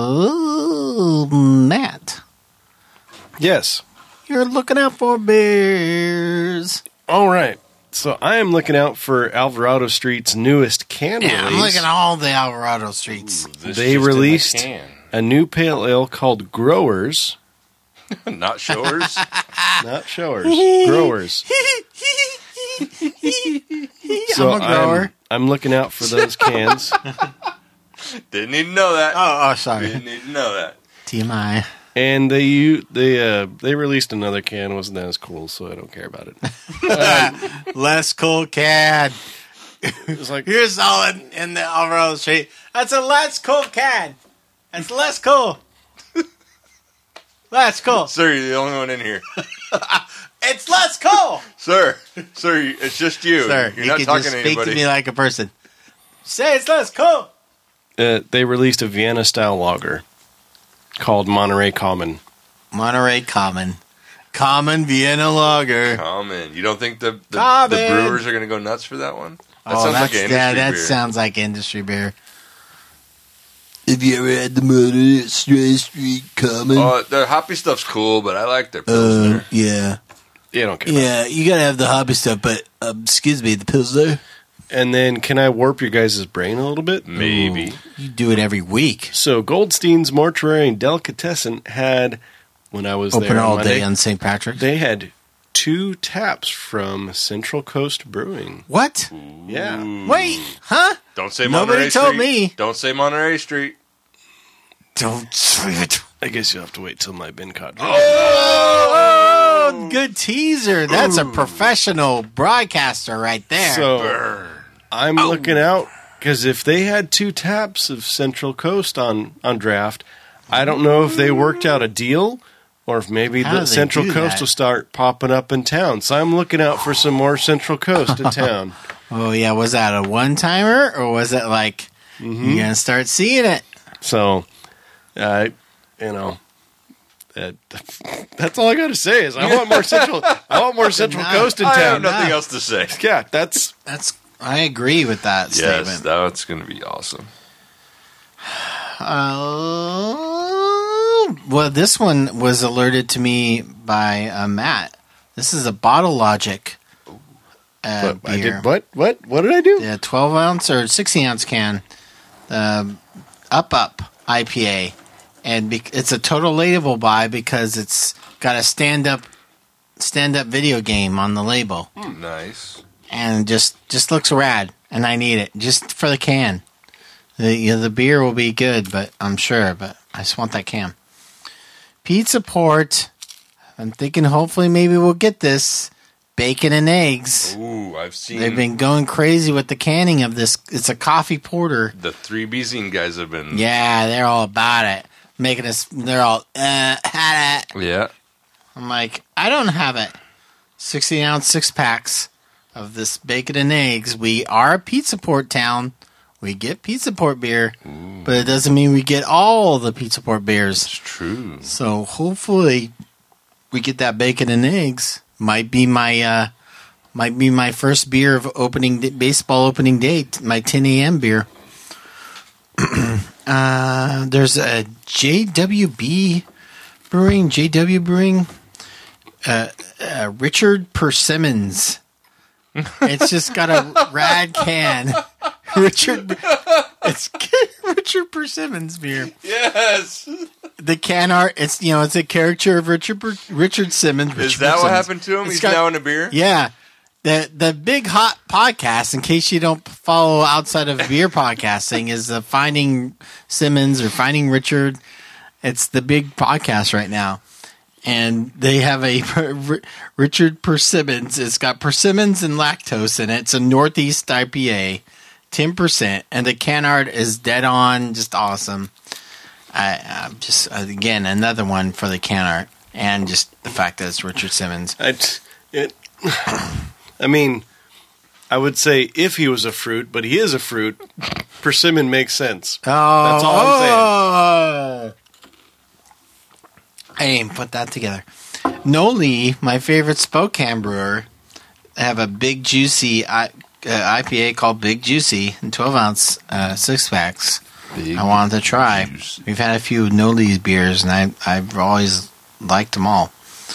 Matt. Yes. You're looking out for beers. All right. So I am looking out for Alvarado Street's newest can Yeah, I'm release. looking at all the Alvarado Streets. They released a new pale ale called Growers. Not Showers. Not Showers. Growers. So I'm a grower. I'm looking out for those cans. Didn't need to know that. Oh, sorry. Didn't need to know that. TMI. And they released another can. Wasn't that as cool? So I don't care about it. Less cool can. It's like You're solid in the overall street. That's a Let's Cool can. That's Let's Cool. Let's Cool. Sir, you're the only one in here. It's Let's Cool. Sir, it's just you. Sir, You're you not can talking just to speak anybody. to me like a person. Say it's Let's Cool. they released a Vienna style lager called Monterey Common. Monterey Common. Common Vienna Lager. Common. You don't think the Common. brewers are going to go nuts for that one? That Oh, sounds like that's, an yeah, industry that beer. sounds like industry beer. Have you ever had the Monterey Straight Street Common? Oh, their hoppy stuff's cool, but I like their Pilsner. Yeah. Yeah, I don't care. Yeah, you gotta have the hobby stuff, but, excuse me, the Pilsner? And then, can I warp your guys' brain a little bit? Maybe. You do it every week. So, Goldstein's Mortuary and Delicatessen had, when I was Open there all on Monday, day on St. Patrick's. they had 2 taps from Central Coast Brewing. What? Yeah. Wait, huh? Don't say Nobody Monterey told Street. me. Don't say Monterey Street. Don't say it. I guess you'll have to wait till my bin caught. Oh, good teaser. That's a professional broadcaster right there. So, I'm looking out, because if they had 2 taps of Central Coast on draft, I don't know if they worked out a deal, or if maybe How do the they Central do Coast that? will start popping up in town. So I'm looking out for some more Central Coast in town. Oh, yeah. Was that a one-timer, or was it like you're going to start seeing it? So, that's all I got to say is I want more Central Coast in I have town. nothing else to say. Yeah, that's I agree with that Yes, statement. that's going to be awesome. Well, this one was alerted to me by Matt. This is a Bottle Logic beer. I did what? What did I do? Yeah, 12 ounce or 16 ounce can. Up IPA. And it's a total label buy because it's got a stand up video game on the label. Nice. And just looks rad. And I need it just for the can. The beer will be good, but I'm sure. But I just want that can. Pizza Port. I'm thinking hopefully maybe we'll get this. Bacon and eggs. Ooh, I've seen. They've been going crazy with the canning of this. It's a coffee porter. The 3B Zine guys have been. Yeah, they're all about it. Making us. They're all had it. Yeah. I'm like, I don't have it. 60 ounce 6-packs of this bacon and eggs. We are a Pizza Port town. We get Pizza Port beer, but it doesn't mean we get all the Pizza Port beers. It's true. So hopefully we get that bacon and eggs. Might be my first beer of baseball opening day. My 10 a.m. beer. There's a JW Brewing. Richard Persimmons. It's just got a rad can. It's Richard Persimmons beer. Yes. The can art. It's a caricature of Richard Simmons. Is that what happened to him? It's He's got- now in a beer? Yeah. The big hot podcast, in case you don't follow outside of beer podcasting, is Finding Simmons or Finding Richard. It's the big podcast right now. And they have a Richard Persimmons. It's got persimmons and lactose in it. It's a Northeast IPA, 10%. And the can art is dead on, just awesome. Again, another one for the can art. And just the fact that it's Richard Simmons. I mean, I would say if he was a fruit, but he is a fruit, persimmon makes sense. Oh, that's all I'm saying. I didn't put that together. Noli, my favorite Spokane brewer, have a big juicy IPA called Big Juicy in 12 ounce 6-packs. I wanted to try. Juicy. We've had a few Noli beers, and I've always liked them all.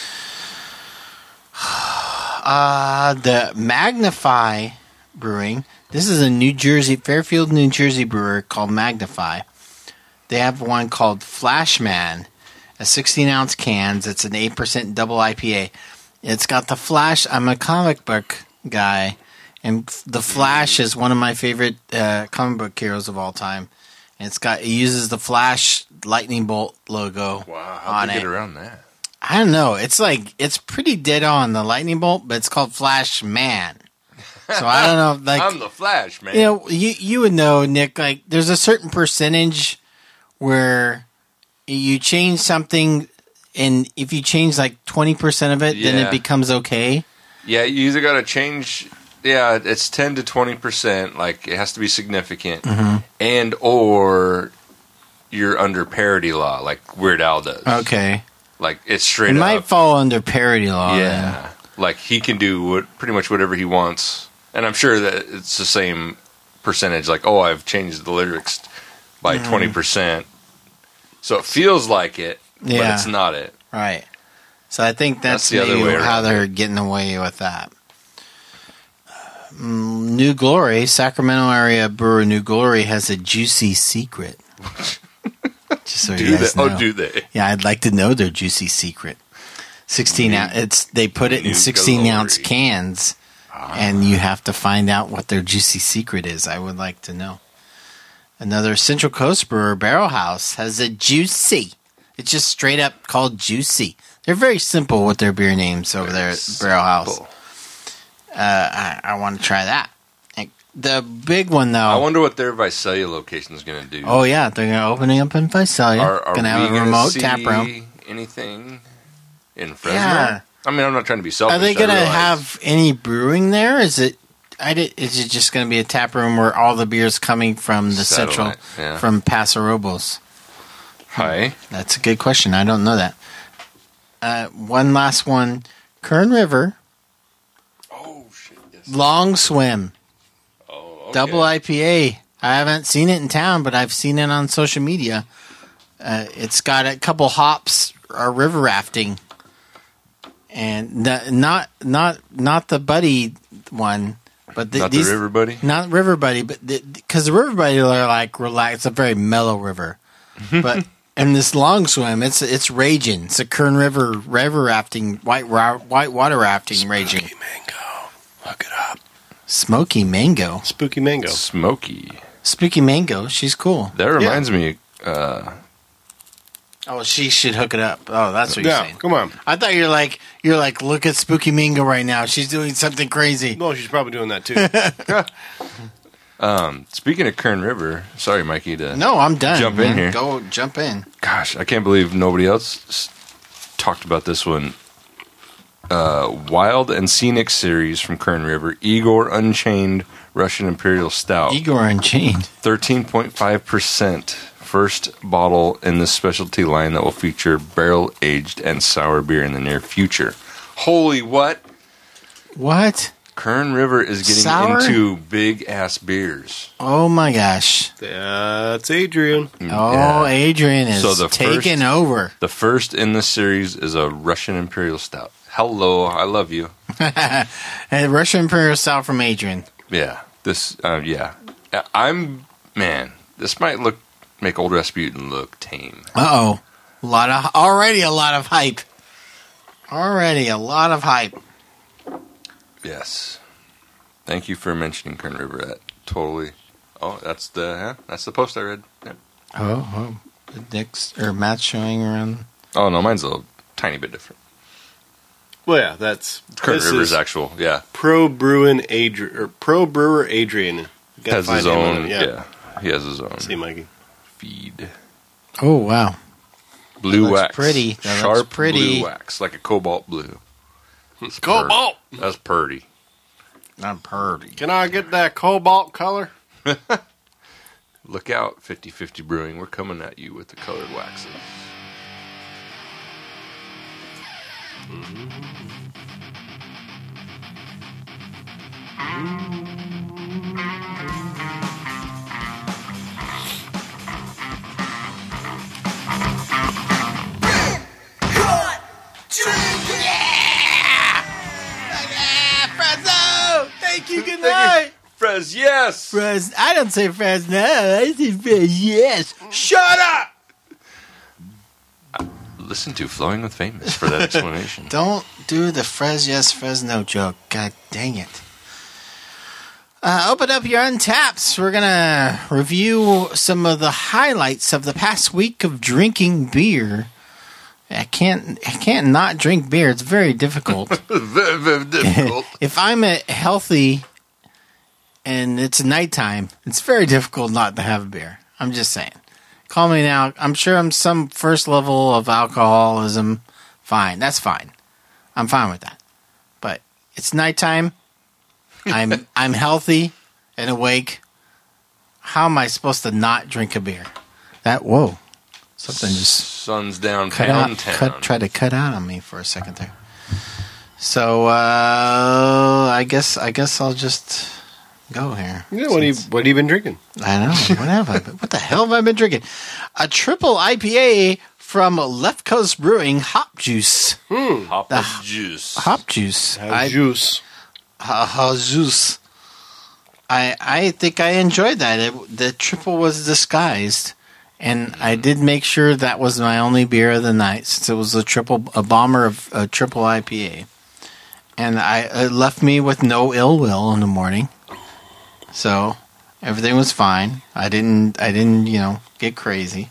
The Magnify Brewing. This is a Fairfield, New Jersey brewer called Magnify. They have one called Flashman, a 16 ounce cans. It's an 8% double IPA. It's got the Flash. I'm a comic book guy, and the Flash is one of my favorite comic book heroes of all time. And it uses the Flash lightning bolt logo. Wow, on how'd they it. get around that? I don't know. It's pretty dead on the lightning bolt, but it's called Flash Man. So I don't know. Like I'm the Flash, man. you know, you would know, Nick. Like there's a certain percentage where you change something, and if you change like 20% of it, then Yeah. it becomes okay. Yeah, you either got to change. Yeah, it's 10 to 20%. Like it has to be significant, and or you're under parody law, like Weird Al does. Okay, Like it's it straight might up. fall under parody law. Yeah, like he can do pretty much whatever he wants, and I'm sure that it's the same percentage. Like, oh, I've changed the lyrics by 20%, so it feels like it, but Yeah. it's not it. Right. So I think that's the other maybe way how around. they're getting away with that. New Glory, Sacramento area brewer New Glory has a juicy secret. Just so Do you they? guys know. Oh, do they? Yeah, I'd like to know their juicy secret. 16 ounce. They put it in New 16 ounce Glory. cans, and you have to find out what their juicy secret is. I would like to know. Another Central Coast brewer, Barrel House, has a juicy. It's just straight up called juicy. They're very simple with their beer names over there at Barrel House. I want to try that. The big one, though. I wonder what their Visalia location is going to do. Oh yeah, they're gonna opening up in Visalia. Are Gonna have we a gonna remote see tap room. anything in Fresno? Yeah. I mean, I'm not trying to be selfish. Are they I gonna realize. have any brewing there? Is it? Is it just gonna be a tap room where all the beer's coming from the central, Satellite, yeah. from Paso Robles? Hi. That's a good question. I don't know that. One last one, Kern River. Oh shit! Yes. Long Swim. Oh, okay. Double IPA. I haven't seen it in town, but I've seen it on social media. It's got a couple hops, river rafting, and not the Buddy one, but Not the River Buddy? not River Buddy, but because the River Buddy are like relaxed. It's a very mellow river, but in this Long Swim, it's raging. It's a Kern River rafting, white water rafting, raging. Spooky mango. Look it up. Smoky Mango. Spooky mango. Smoky. Spooky Mango. She's cool. That reminds me. Oh, she should hook it up. Oh, that's what you're Yeah, saying. come on. I thought you're like, look at Spooky Mango right now. She's doing something crazy. No, she's probably doing that too. Speaking of Kern River, sorry, Mikey, to No, I'm done. jump in man. here. Go jump in. Gosh, I can't believe nobody else talked about this one. Wild and Scenic Series from Kern River, Igor Unchained Russian Imperial Stout. Igor Unchained. 13.5%. First bottle in this specialty line that will feature barrel-aged and sour beer in the near future. Holy what? What? Kern River is getting Sour? into big-ass beers. Oh my gosh. That's Adrian. Oh, Yeah. Adrian is So the taking first- over. The first in this series is a Russian Imperial Stout. Hello, I love you. And Russian Imperial Stout from Adrian. Yeah, this. Yeah, this might make Old Rasputin look tame. Uh-oh. Already a lot of hype. Already a lot of hype. Yes. Thank you for mentioning Kern River. That totally. Oh, that's the post I read. Yeah. Oh. Nick's or Matt's showing around. Oh no, mine's a little tiny bit different. Well, yeah, that's Kern this River's is actual. Yeah, Pro Brewer Adrian. You gotta has find his him on own. it, Yeah, he has his own See, Mikey. feed. Oh, wow. Blue looks wax, pretty. That looks sharp pretty. blue wax, like a cobalt blue. That's Cobalt. That's purdy. Not purdy. Can I get that cobalt color? Look out, 50/50 Brewing. We're coming at you with the colored waxes. Fresno! Thank you, good night! Frez, yes! I don't say Fresno, I say Fres, yes! Shut up! Listen to Flowing with Famous for that explanation. Don't do the Fresno joke. God dang it. Open up your Untaps. We're going to review some of the highlights of the past week of drinking beer. I can't not drink beer. It's very difficult. Very, very difficult. If I'm a healthy and it's nighttime, it's very difficult not to have a beer. I'm just saying. Call me now. I'm sure I'm some first level of alcoholism. Fine. That's fine. I'm fine with that. But it's nighttime. I'm healthy and awake. How am I supposed to not drink a beer? Something just sun's down, cut pound out. town. Tried to cut out on me for a second there. So I guess I'll just go here. Yeah, what have you been drinking? I know. What the hell have I been drinking? A triple IPA from Left Coast Brewing, Hop Juice. Hop juice. Hop Juice. Juice. Juice. I think I enjoyed that. The triple was disguised, and I did make sure that was my only beer of the night, since it was a bomber of a triple IPA, and it left me with no ill will in the morning. So everything was fine. I didn't get crazy.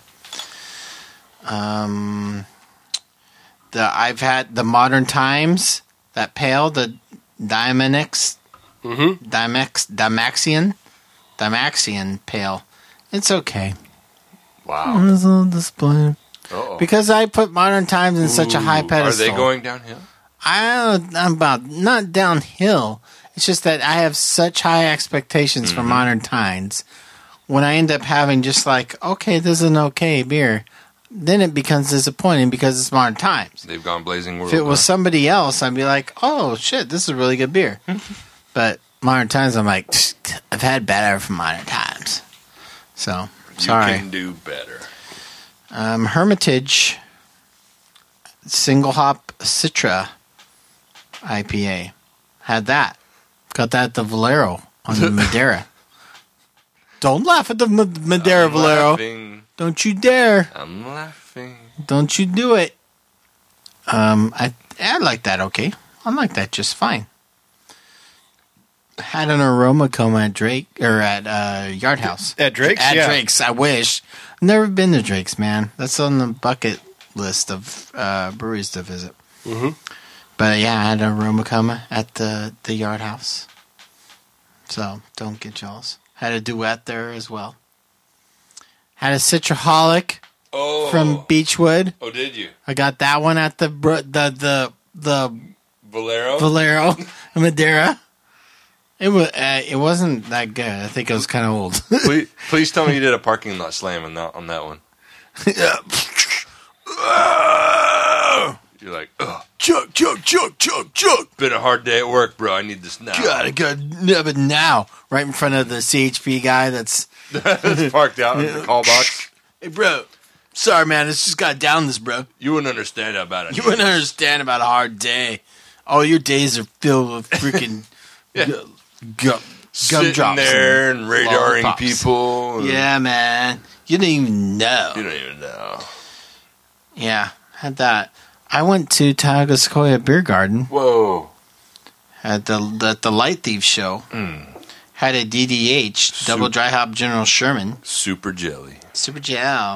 I've had the Modern Times, that pale, the Diamexien pale. It's okay. Wow. I'm just a little disappointed. Uh-oh. Because I put Modern Times in such a high pedestal. Are they going downhill? I'm about not downhill. It's just that I have such high expectations for Modern Times. When I end up having just like, okay, this is an okay beer, then it becomes disappointing because it's Modern Times. They've gone blazing world. If it was somebody else, I'd be like, oh shit, this is a really good beer. But Modern Times, I'm like, I've had better from Modern Times. So, sorry. You can do better. Hermitage Single Hop Citra IPA. Had that. Got that at the Valero on the Madeira. Don't laugh at the Madeira Valero. Laughing. Don't you dare. I'm laughing. Don't you do it. I like that okay. I like that just fine. Had an aroma coma at Drake or at Yard House. At Drake's? At Drake's, I wish. Never been to Drake's, man. That's on the bucket list of breweries to visit. Mm-hmm. But yeah, I had an aroma coma at the Yard House. So don't get jealous. Had a duet there as well. Had a Citraholic from Beechwood. Oh, did you? I got that one at the Valero Madeira. It wasn't that good. I think it was kind of old. please tell me you did a parking lot slam on that one. You're like, chug. Been a hard day at work, bro. I need this now. God, I got it now. Right in front of the CHP guy that's parked out in the call box. Hey, bro. Sorry, man. It's just got down this, bro. You wouldn't understand about it. You wouldn't understand about a hard day. All your days are filled with freaking Sitting gumdrops there and radaring lollipops. people. Yeah, man. You didn't even know. You don't even know. Yeah, had that. I went to Tioga Sequoia Beer Garden. Whoa. At the Light Thief show. Had a DDH, Double Dry Hop General Sherman. Super jelly. Super gel.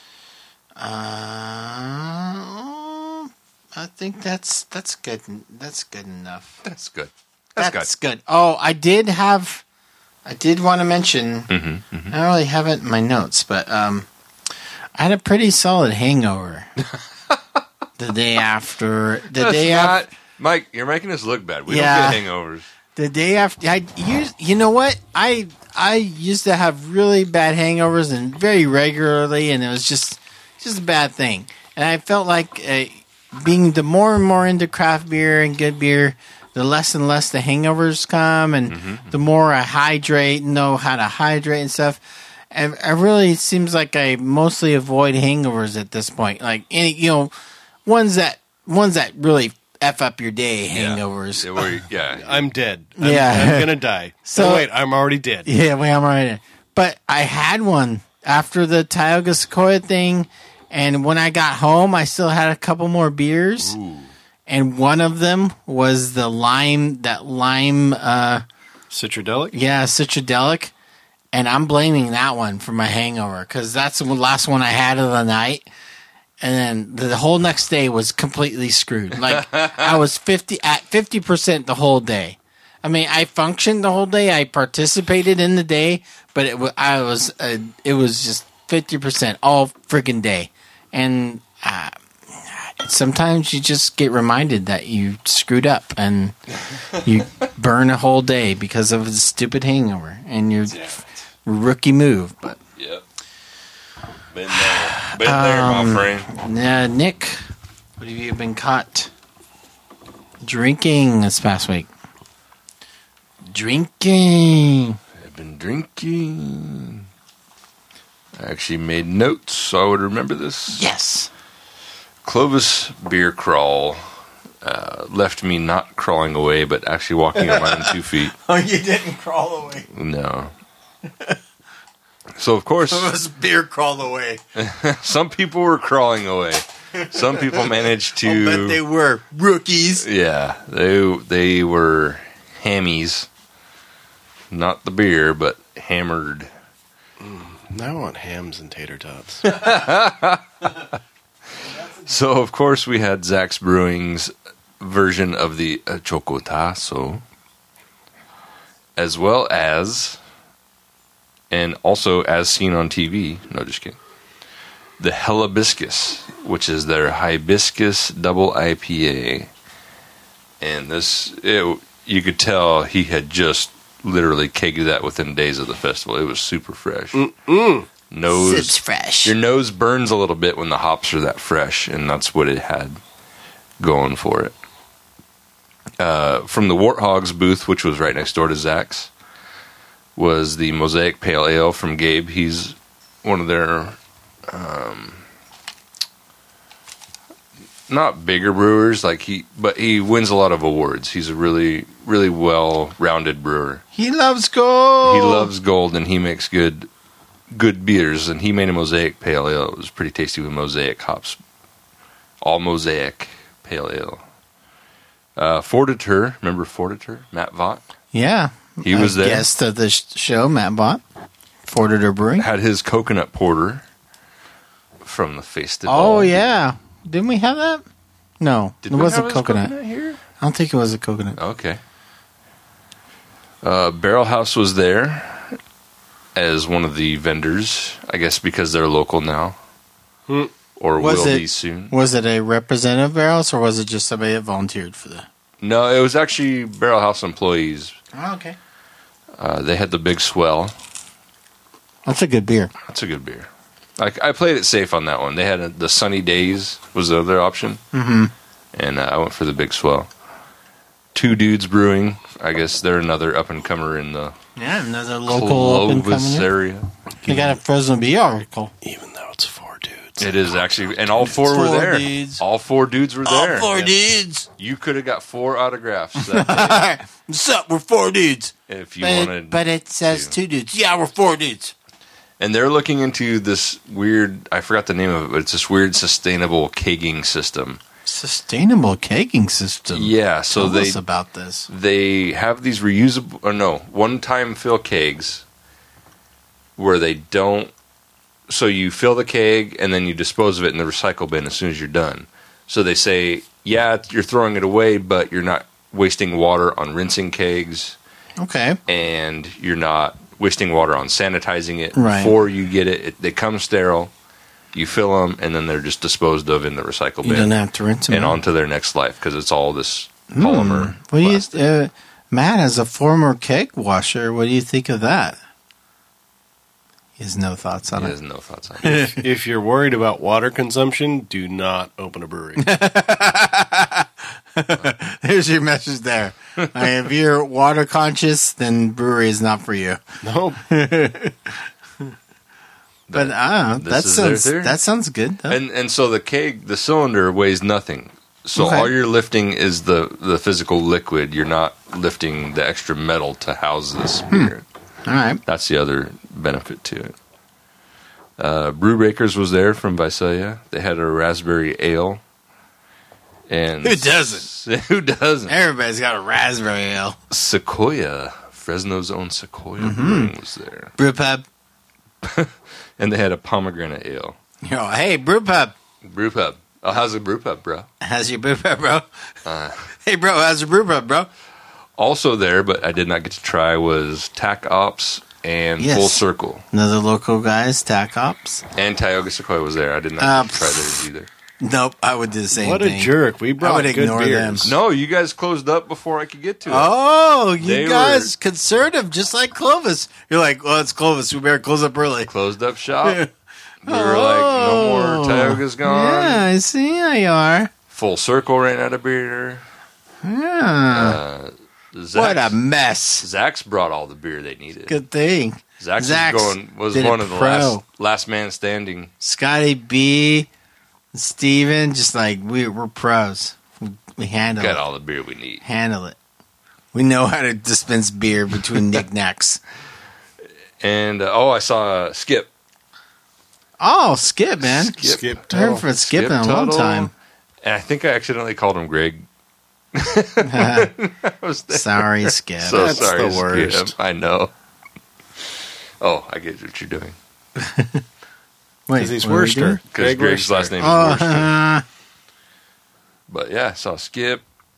I think that's good. That's good enough. That's good. That's good. Oh, I did want to mention, I don't really have it in my notes, but I had a pretty solid hangover the day after. Mike, you're making us look bad. We Yeah. don't get hangovers. The day after, you know what? I used to have really bad hangovers and very regularly, and it was just a bad thing. And I felt like being the more and more into craft beer and good beer, the less and less the hangovers come, and the more I hydrate, know how to hydrate and stuff. And it really seems like I mostly avoid hangovers at this point. Like ones that really F up your day hangovers. I'm dead. I'm going to die. So wait, I'm already dead. Yeah, wait, I'm already dead. But I had one after the Tioga Sequoia thing, and when I got home, I still had a couple more beers. Ooh. And one of them was the lime Citradelic? Yeah, Citradelic. And I'm blaming that one for my hangover, because that's the last one I had of the night. And then the whole next day was completely screwed. Like I was 50% the whole day. I mean, I functioned the whole day. I participated in the day, but it was just 50% all freaking day. And sometimes you just get reminded that you screwed up and you burn a whole day because of a stupid hangover and your rookie move. But yep, been there, my friend. Nick, what have you been caught drinking this past week? Drinking. I've been drinking. I actually made notes so I would remember this. Yes. Clovis beer crawl left me not crawling away, but actually walking on my own 2 feet. Oh, you didn't crawl away. No. So, of course... Clovis beer crawled away. Some people were crawling away. Some people managed to... I'll bet they were rookies. Yeah, they were hammies. Not the beer, but hammered. Now I want hams and tater tots. So, of course, we had Zach's Brewing's version of the Chocotazo, as well as, and also as seen on TV, no, just kidding, the Hellebiscus, which is their Hibiscus Double IPA. And this, you could tell he had just literally kegged that within days of the festival. It was super fresh. Sips fresh. Your nose burns a little bit when the hops are that fresh, and that's what it had going for it. From the Warthogs booth, which was right next door to Zach's, was the Mosaic Pale Ale from Gabe. He's one of their not bigger brewers, but he wins a lot of awards. He's a really, really well-rounded brewer. He loves gold. He loves gold, and he makes good beers, and he made a Mosaic Pale Ale. It was pretty tasty with Mosaic hops. All Mosaic Pale Ale. Fortiter, remember Fortiter? Matt Vaught? Yeah. He was there. Guest of the show, Matt Vaught. Fortiter Brewing. Had his coconut porter from the festival. Oh, yeah. Didn't we have that? No. Did it we wasn't have his coconut. here? I don't think it was a coconut. Okay. Barrel House was there as one of the vendors, I guess because they're local now. Or will be soon. Was it a representative Barrel House, or was it just somebody that volunteered for the... No, it was actually Barrel House employees. Oh, okay. They had the Big Swell. That's a good beer. That's a good beer. I played it safe on that one. They had the Sunny Days was the other option. Mm-hmm. And I went for the Big Swell. Two Dudes Brewing. I guess they're another up-and-comer in the another local Clovis area. They got a Fresno Bee article. Even though it's 4 dudes. It is actually, and all four were there. Dudes. All 4 dudes were there. All 4 dudes. You could have got 4 autographs that day. What's up? We're 4 dudes. If you wanted. But it says 2 dudes. Yeah, we're 4 dudes. And they're looking into this weird, I forgot the name of it, but it's this weird sustainable kegging system. Sustainable kegging system? Yeah, so Tell us about this. They have these reusable, one-time fill kegs where they don't, so you fill the keg and then you dispose of it in the recycle bin as soon as you're done. So they say, yeah, you're throwing it away, but you're not wasting water on rinsing kegs. Okay. And you're not wasting water on sanitizing it before you get it. They come sterile. You fill them, and then they're just disposed of in the recycle bin. You don't have to rinse them. And on to their next life, because it's all this polymer. What do you, Matt, as a former keg washer, what do you think of that? He has no thoughts on it. He has no thoughts on it. If you're worried about water consumption, do not open a brewery. There's your message there. If you're water conscious, then brewery is not for you. Nope. But that sounds good. Though. And so the keg, the cylinder weighs nothing. So all you're lifting is the physical liquid. You're not lifting the extra metal to house this beer. All right. That's the other benefit to it. Brew Breakers was there from Visalia. They had a raspberry ale. And who doesn't? Who doesn't? Everybody's got a raspberry ale. Sequoia, Fresno's own Sequoia Brewing was there. Brewpub. And they had a pomegranate ale. Hey, Brewpub. Brewpub. Oh, how's the Brewpub, bro? How's your Brewpub, bro? Hey, bro, how's your Brewpub, bro? Also there, but I did not get to try, was Tac Ops and Yes. Full Circle. Another local guys, Tac Ops. And Tioga Sequoia was there. I did not get to try theirs either. Nope, I would do the same What thing. a jerk. We brought I would good ignore beers. them. No, you guys closed up before I could get to it. Oh, you They guys conservative, just like Clovis. You're like, well, it's Clovis. We better close up early. Closed up shop. We were like, no more Tioga's gone. Yeah, I see how you are. Full Circle ran out of beer. Yeah. What a mess. Zach's brought all the beer they needed. Good thing. Zach's Zach's was did one it of the pro. last man standing. Scotty B, Steven, just like we're pros. We handle Got it. all the beer we need. Handle it. We know how to dispense beer between knickknacks. And I saw Skip. Oh, Skip, man. Skip I heard from Skip in a long Tuttle. time. And I think I accidentally called him Greg. Sorry, Skip. So That's sorry, the worst. Skip. I know. Oh, I get what you're doing. Wait, Because he's what are we doing? Worcester. Because Greg's last name is Oh, Worcester. But yeah, I saw Skip.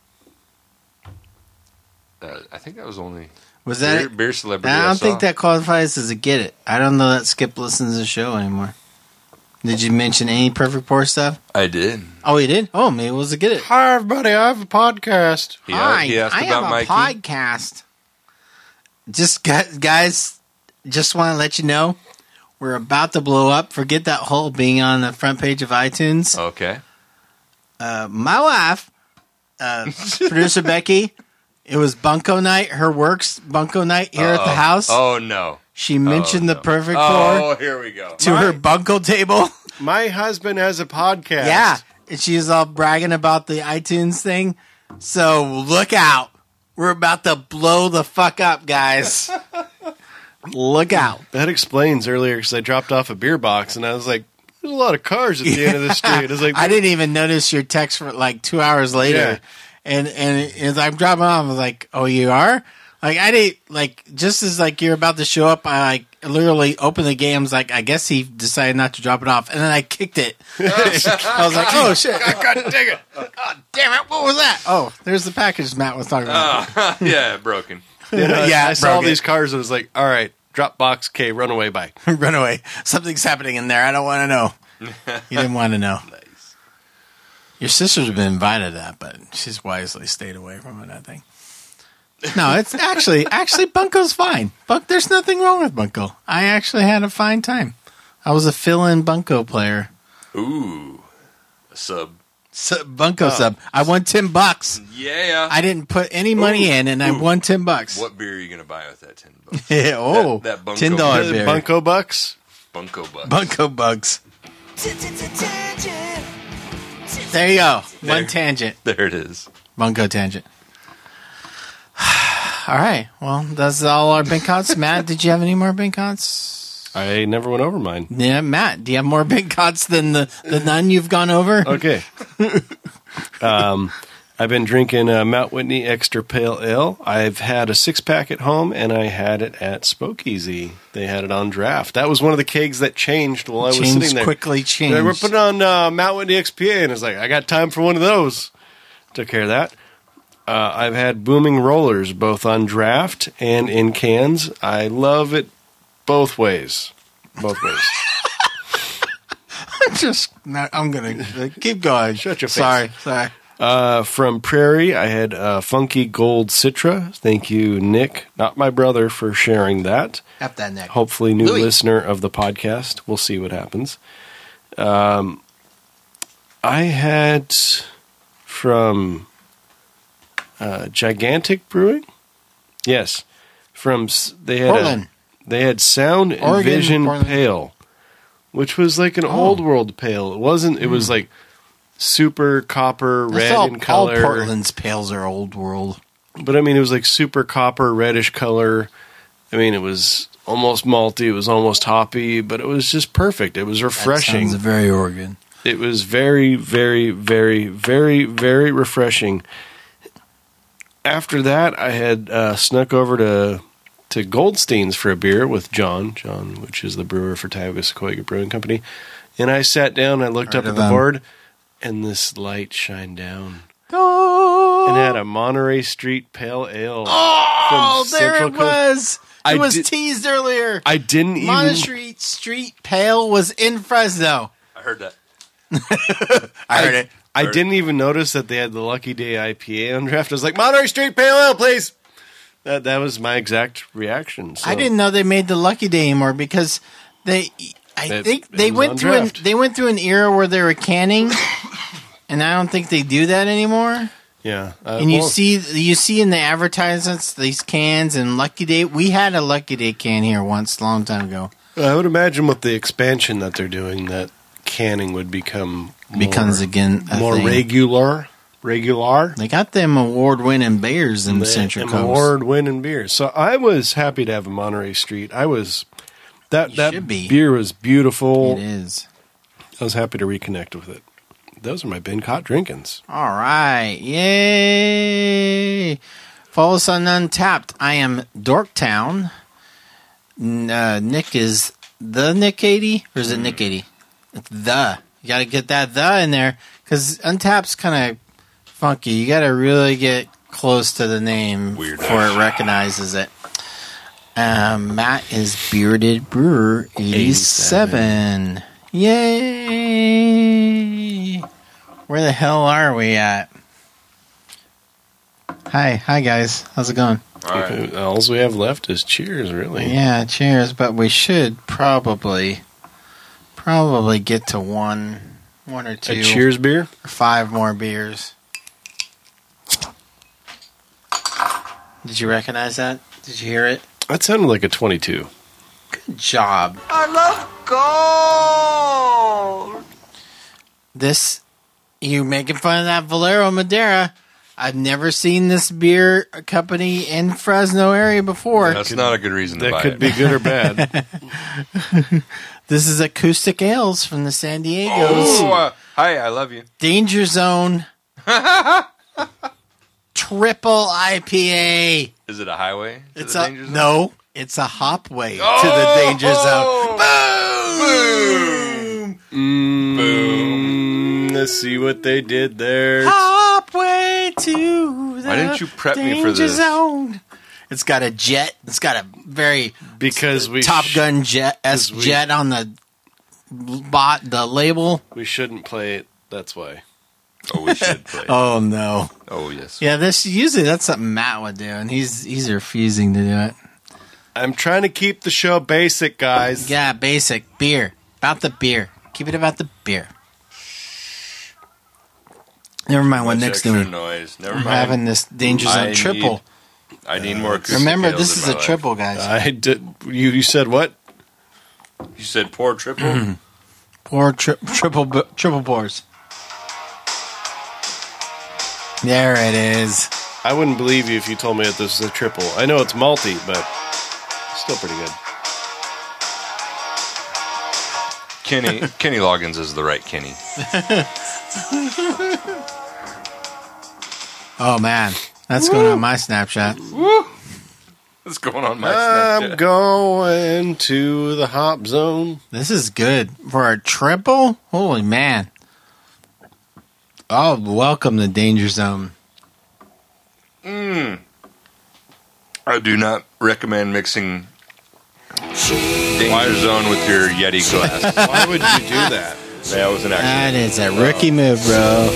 I think that was only was that beer celebrity. I don't saw. think that qualifies as a get it. I don't know that Skip listens to the show anymore. Did you mention any Perfect Pour stuff? I did. Oh, he did? Oh, maybe it was a get it. Hi, everybody. I have a podcast. Hi, He asked I about have Mikey. a podcast. Just guys, just want to let you know we're about to blow up. Forget that whole being on the front page of iTunes. Okay. My wife, producer Becky, it was Bunko night. Her works Bunko night here at the house. Oh no. She mentioned the Perfect Pour Oh, here we go. to her Bunko table. My husband has a podcast. Yeah, and she's all bragging about the iTunes thing. So look out. We're about to blow the fuck up, guys. Look out. That explains earlier because I dropped off a beer box and I was like, there's a lot of cars at the end of the street. I was like, I didn't even notice your text for like 2 hours later. Yeah. And as I'm dropping off, I was like, oh, you are? Like, I didn't, like, just as, like, you're about to show up, I, like, literally opened the game. I was like, I guess he decided not to drop it off. And then I kicked it. I was like, oh, shit. God dang it. God damn it. What was that? Oh, there's the package Matt was talking about. Yeah, broken. Yeah, I saw broke it. these cars and I was like, all right, drop box, okay, run away, bye. Run away. Something's happening in there. I don't want to know. You didn't want to know. Nice. Your sister's been invited to that, but she's wisely stayed away from it, I think. No, it's actually Bunko's fine. There's nothing wrong with Bunko. I actually had a fine time. I was a fill-in Bunko player. Ooh, a sub. Bunko sub. I won $10. Yeah. I didn't put any money in, and I won $10. What beer are you gonna buy with that $10? Oh, that Bunko $10 beer. Bunko bucks? Bunko bucks. Bunko bugs. There you go. One There. tangent. There it is. Bunko tangent. All right. Well, that's all our Bink Cots. Matt, did you have any more Bink Cots? I never went over mine. Yeah, Matt, do you have more Bink Cots than the none you've gone over? Okay. I've been drinking Mount Whitney Extra Pale Ale. I've had a 6-pack at home, and I had it at Spokeasy. They had it on draft. That was one of the kegs that changed while I was sitting there. Quickly changed. They were putting on Mount Whitney XPA, and I was like, I got time for one of those. Took care of that. I've had Booming Rollers, both on draft and in cans. I love it both ways. Both ways. I'm going to keep going. Shut your face. Sorry. From Prairie, I had Funky Gold Citra. Thank you, Nick, not my brother, for sharing that. F that, Nick. Hopefully, new Louis. listener of the podcast. We'll see what happens. I had from Gigantic Brewing. Yes, they had Portland. they had Sound and Oregon, Vision Portland. Pale, which was like an old world pale. It wasn't. It was like super copper red in color. All Portland's pails are old world. But I mean, it was like super copper reddish color. I mean, it was almost malty. It was almost hoppy, but it was just perfect. It was refreshing. That sounds very Oregon. It was very, very, very, very, very refreshing. After that, I had snuck over to Goldstein's for a beer with John, which is the brewer for Tioga Sequoia Brewing Company. And I sat down, I looked up at the board, and this light shined down. and had a Monterey Street Pale Ale. Oh, from there Central it Coast. was. I It was did- teased earlier. I didn't even. Monterey Street Pale was in Fresno. I heard that. I heard it. I didn't even notice that they had the Lucky Day IPA on draft. I was like, Monterey Street Pale Ale, please. That was my exact reaction. So. I didn't know they made the Lucky Day anymore because I think they was went on through draft. they went through an era where they were canning, and I don't think they do that anymore. Yeah, And you see in the advertisements these cans and Lucky Day. We had a Lucky Day can here once, a long time ago. I would imagine with the expansion that they're doing, that canning would Becomes again a more thing. regular. They got them award-winning beers in the Central Coast. Award-winning beers. So I was happy to have a Monterey Street. I was that should be. beer was beautiful. It is. I was happy to reconnect with it. Those are my Ben Cott drinkins. All right. Yay. Follow us on Untapped. I am Dorktown. Nick is the Nick 80? Or is it Nick 80? It's the. You got to get that the in there. Because Untapped's kind of funky. You got to really get close to the name before it recognizes it. Matt is Bearded Brewer 87. Yay! Where the hell are we at? Hi guys. How's it going? All we have left is cheers, really. Yeah, cheers. But we should probably get to one or two. A cheers beer? Or 5 more beers. Did you recognize that? Did you hear it? That sounded like a 22. Good job. I love gold. This, you making fun of that Valero Madera. I've never seen this beer company in Fresno area before. That's not a good reason to That buy could it. be good or bad. This is Acoustic Ales from the San Diegos. Oh, hi, I love you. Danger Zone. Triple IPA. Is it a highway? to It's the a danger zone? no. It's a hopway to the Danger Zone. Boom. Let's see what they did there. Hopway to the Why didn't you prep me for Danger this? Zone. It's got a jet. It's got a very Because we Top Gun jet jet on the the label. We shouldn't play it. That's why. Oh, we should play. Oh no. Oh, yes. Yeah, usually that's something Matt would do, and he's refusing to do it. I'm trying to keep the show basic, guys. Yeah, basic beer. About the beer. Keep it about the beer. Never mind what Much Nick's extra doing. noise. Never I'm mind. having this Danger Zone triple. I need more acoustic Remember, ales this in is my a life. triple, guys. I did. You said what? You said pour triple? Pour triple pours. There it is. I wouldn't believe you if you told me that this is a triple. I know it's malty, but still pretty good. Kenny Loggins is the right Kenny. Oh man, that's going on my Snapchat. What's going on my I'm Snapchat? going to the hop zone. This is good for a triple. Holy man! Oh, welcome to Danger Zone. I do not recommend mixing Danger Zone with your Yeti glass. Why would you do that? That was an That accident. is a rookie move, bro.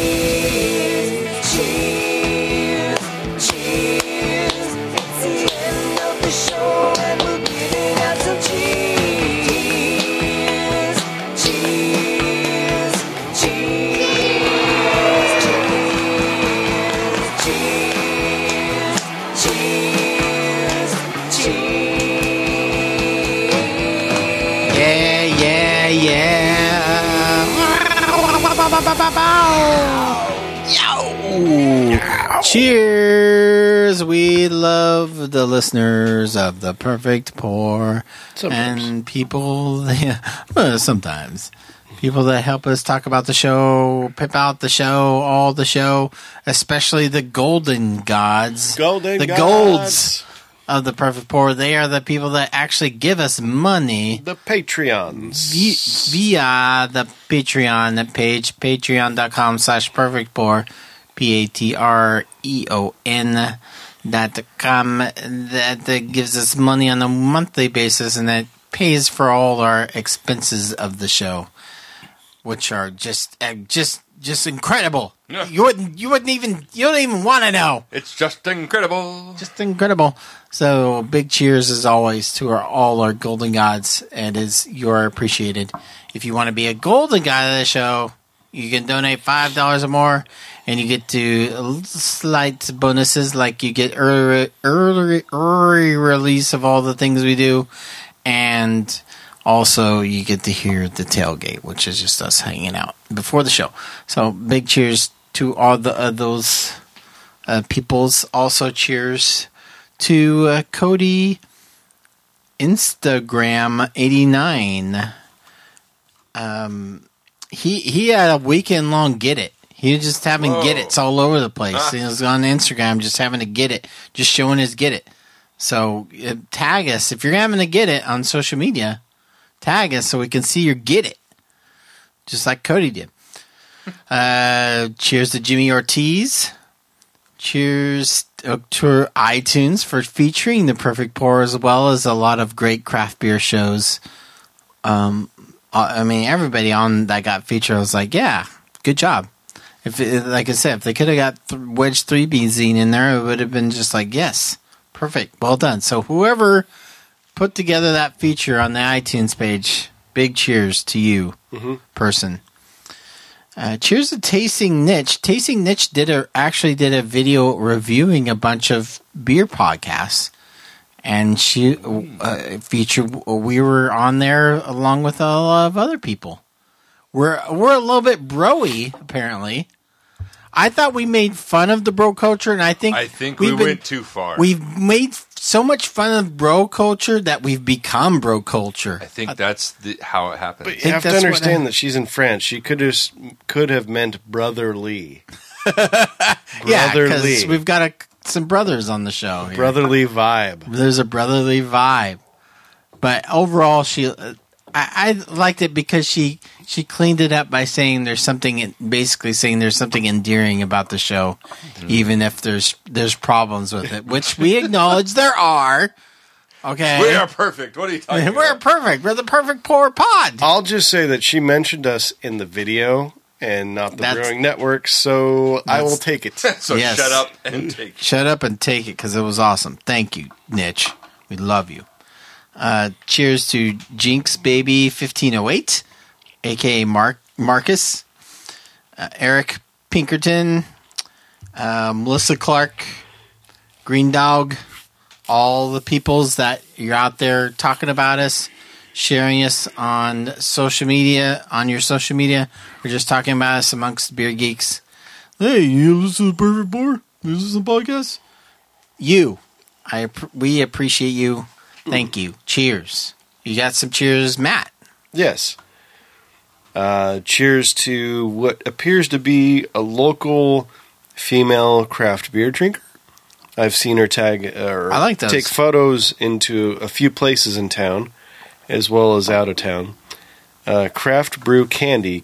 Cheers! We love the listeners of The Perfect Pour. Sometimes. And people, sometimes. People that help us talk about the show, pimp out the show, all the show, especially the golden gods. Golden the gods. golds of The Perfect Pour. They are the people that actually give us money The Patreons. via the Patreon page, patreon.com/perfectpour. patreon.com. That gives us money on a monthly basis, and that pays for all our expenses of the show, which are just incredible. Yeah. You don't even want to know. It's just incredible. Just incredible. So big cheers as always to all our golden gods, and you're appreciated. If you want to be a golden god of the show, you can donate $5 or more, and you get to slight bonuses, like you get early release of all the things we do, and also you get to hear the tailgate, which is just us hanging out before the show. So big cheers to all those peoples. Also cheers to Cody Instagram 89. He had a weekend long get it. He was just having get it's all over the place. He was on Instagram just having to get it, just showing his get it. So tag us if you're having to get it on social media. Tag us so we can see your get it, just like Cody did. Cheers to Jimmy Ortiz. Cheers to iTunes for featuring The Perfect Pour, as well as a lot of great craft beer shows. I mean, everybody on that got featured, I was like, yeah, good job. Like I said, if they could have got Wedge 3B zine in there, it would have been just like, yes, perfect, well done. So whoever put together that feature on the iTunes page, big cheers to you, person. Cheers to Tasting Niche. Tasting Niche actually did a video reviewing a bunch of beer podcasts, and she featured. We were on there along with a lot of other people. We're a little bit bro-y, apparently. I thought we made fun of the bro culture, and I think we went too far. We've made so much fun of bro culture that we've become bro culture. I think that's how it happened. But you have to understand that she's in France. She could have meant brotherly. Yeah, because we've got some brothers on the show here. Brotherly vibe. There's a brotherly vibe. But overall, I liked it because she cleaned it up by saying there's something endearing about the show, even if there's problems with it, which we acknowledge there are. Okay, we are perfect. What are you talking about? We're perfect. We're the Perfect Pour Pod. I'll just say that she mentioned us in the video and not the Brewing Network, so I will take it. So yes. Shut up and take it. Shut up and take it, because it was awesome. Thank you, Niche. We love you. Cheers to Jinx Baby 1508, aka Marcus, Eric Pinkerton, Melissa Clark, Green Dog, all the peoples that you're out there talking about us, sharing us on your social media, or just talking about us amongst beer geeks. Hey, you listen to Perfect Pour? You listen to podcasts? We appreciate you. Thank you. Cheers. You got some cheers, Matt? Yes. Cheers to what appears to be a local female craft beer drinker. I've seen her take photos into a few places in town, as well as out of town. Craft Brew Candy,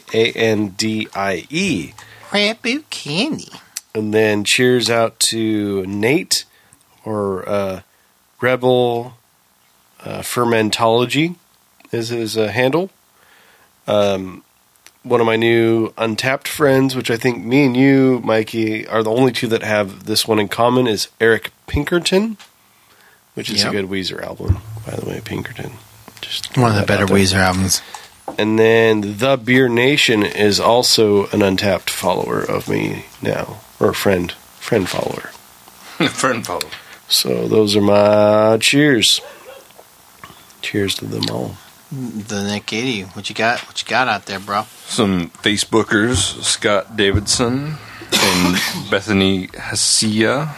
Kandie. Craft Brew Candy. And then cheers out to Nate, or Rebel Fermentology is his handle. One of my new Untapped friends, which I think me and you, Mikey, are the only two that have this one in common, is Eric Pinkerton, which is a good Weezer album, by the way, Pinkerton. Just one of the better Weezer albums. And then The Beer Nation is also an Untapped follower of me now, or friend follower. Friend follower. So those are my cheers. Cheers to them all. The Nick 80. What you got out there, bro? Some Facebookers, Scott Davidson and Bethany Hasia.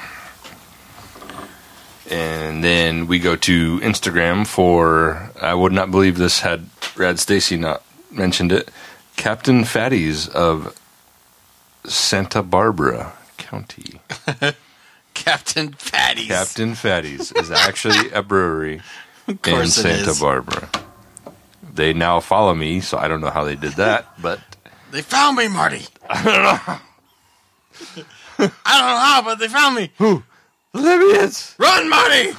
And then we go to Instagram for, I would not believe this had Rad Stacy not mentioned it, Captain Fatties of Santa Barbara County. Captain Fatties. Captain Fatties is actually a brewery in Santa Barbara. They now follow me, so I don't know how they did that, but they found me, Marty. I don't know. I don't know how, but they found me. Who? The Libyans. Run, Marty!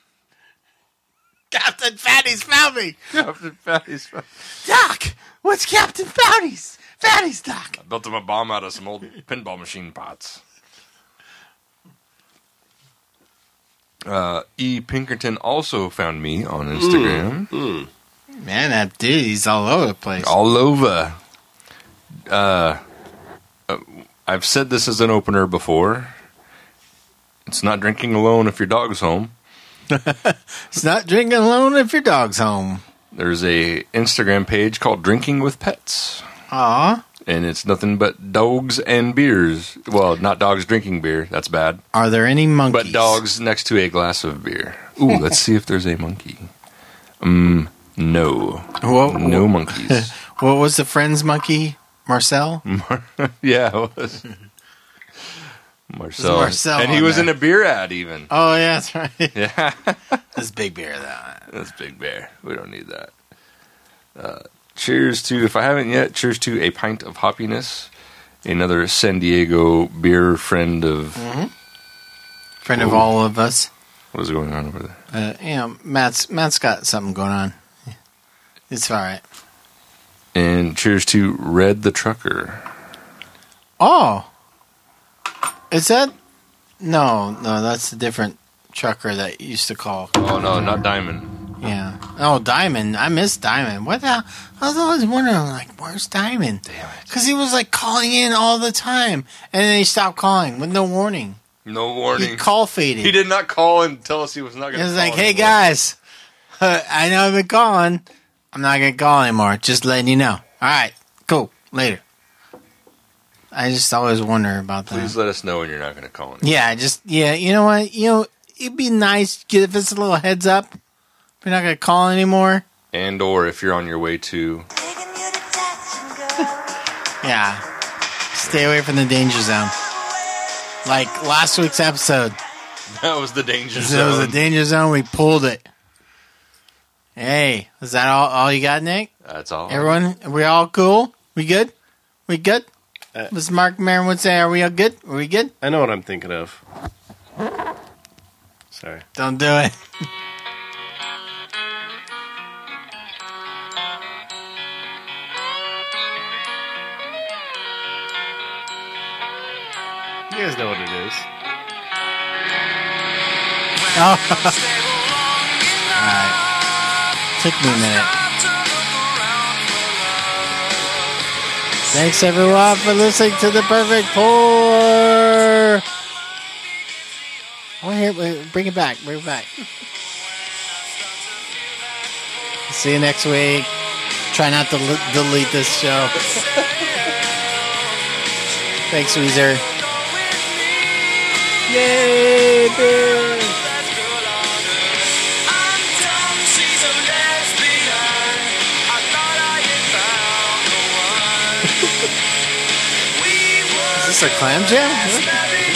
Captain Fatty's found me. Captain Fatty's. Doc, what's Captain Fatty's? Fatty's, Doc. I built him a bomb out of some old pinball machine pots. E. Pinkerton also found me on Instagram. Man, that dude, he's all over the place. All over. I've said this as an opener before. It's not drinking alone if your dog's home. It's not drinking alone if your dog's home. There's a Instagram page called Drinking with Pets. Aw. And it's nothing but dogs and beers. Well, not dogs drinking beer. That's bad. Are there any monkeys? But dogs next to a glass of beer. Ooh, let's see if there's a monkey. No. No monkeys. What was the friend's monkey? Marcel? Yeah, it was. Marcel. Marcel and he on was there. in a beer ad even. Oh, yeah, that's right. Yeah. That's Big Bear, though. That's Big Bear. We don't need that. Cheers to, if I haven't yet, cheers to A Pint of Hoppiness. Another San Diego beer friend of... Friend of all of us. What is going on over there? Matt's got something going on. It's all right. And cheers to Red the Trucker. Oh. Is that... No, that's a different trucker that used to call. Oh, no, not Diamond. Yeah. Oh, Diamond. I miss Diamond. What the hell? I was always wondering, like, where's Diamond? Damn it. Because he was, like, calling in all the time. And then he stopped calling with no warning. No warning. He call faded. He did not call and tell us he was not going to He call. was like, hey, anymore. guys. I know I've been calling. I'm not going to call anymore. Just letting you know. All right. Cool. Later. I just always wonder about that. Please let us know when you're not going to call anymore. Yeah, you know what? It'd be nice to give us a little heads up. If you're not going to call anymore. And or if you're on your way to... Yeah. Stay away from the danger zone. Like last week's episode. That was the danger It zone. was a danger zone. We pulled it. Hey, is that all you got, Nick? That's all. Everyone, are we all cool? We good? We good? As Mark Maron would say, are we all good? Are we good? I know what I'm thinking of. Sorry. Don't do it. You guys know what it is. Oh. Alright. Took me a minute. Thanks everyone for listening to The Perfect Pour. Oh, here, bring it back. Bring it back. See you next week. Try not to delete this show. Thanks, Weezer. Yay, beer! Is this a clam jam?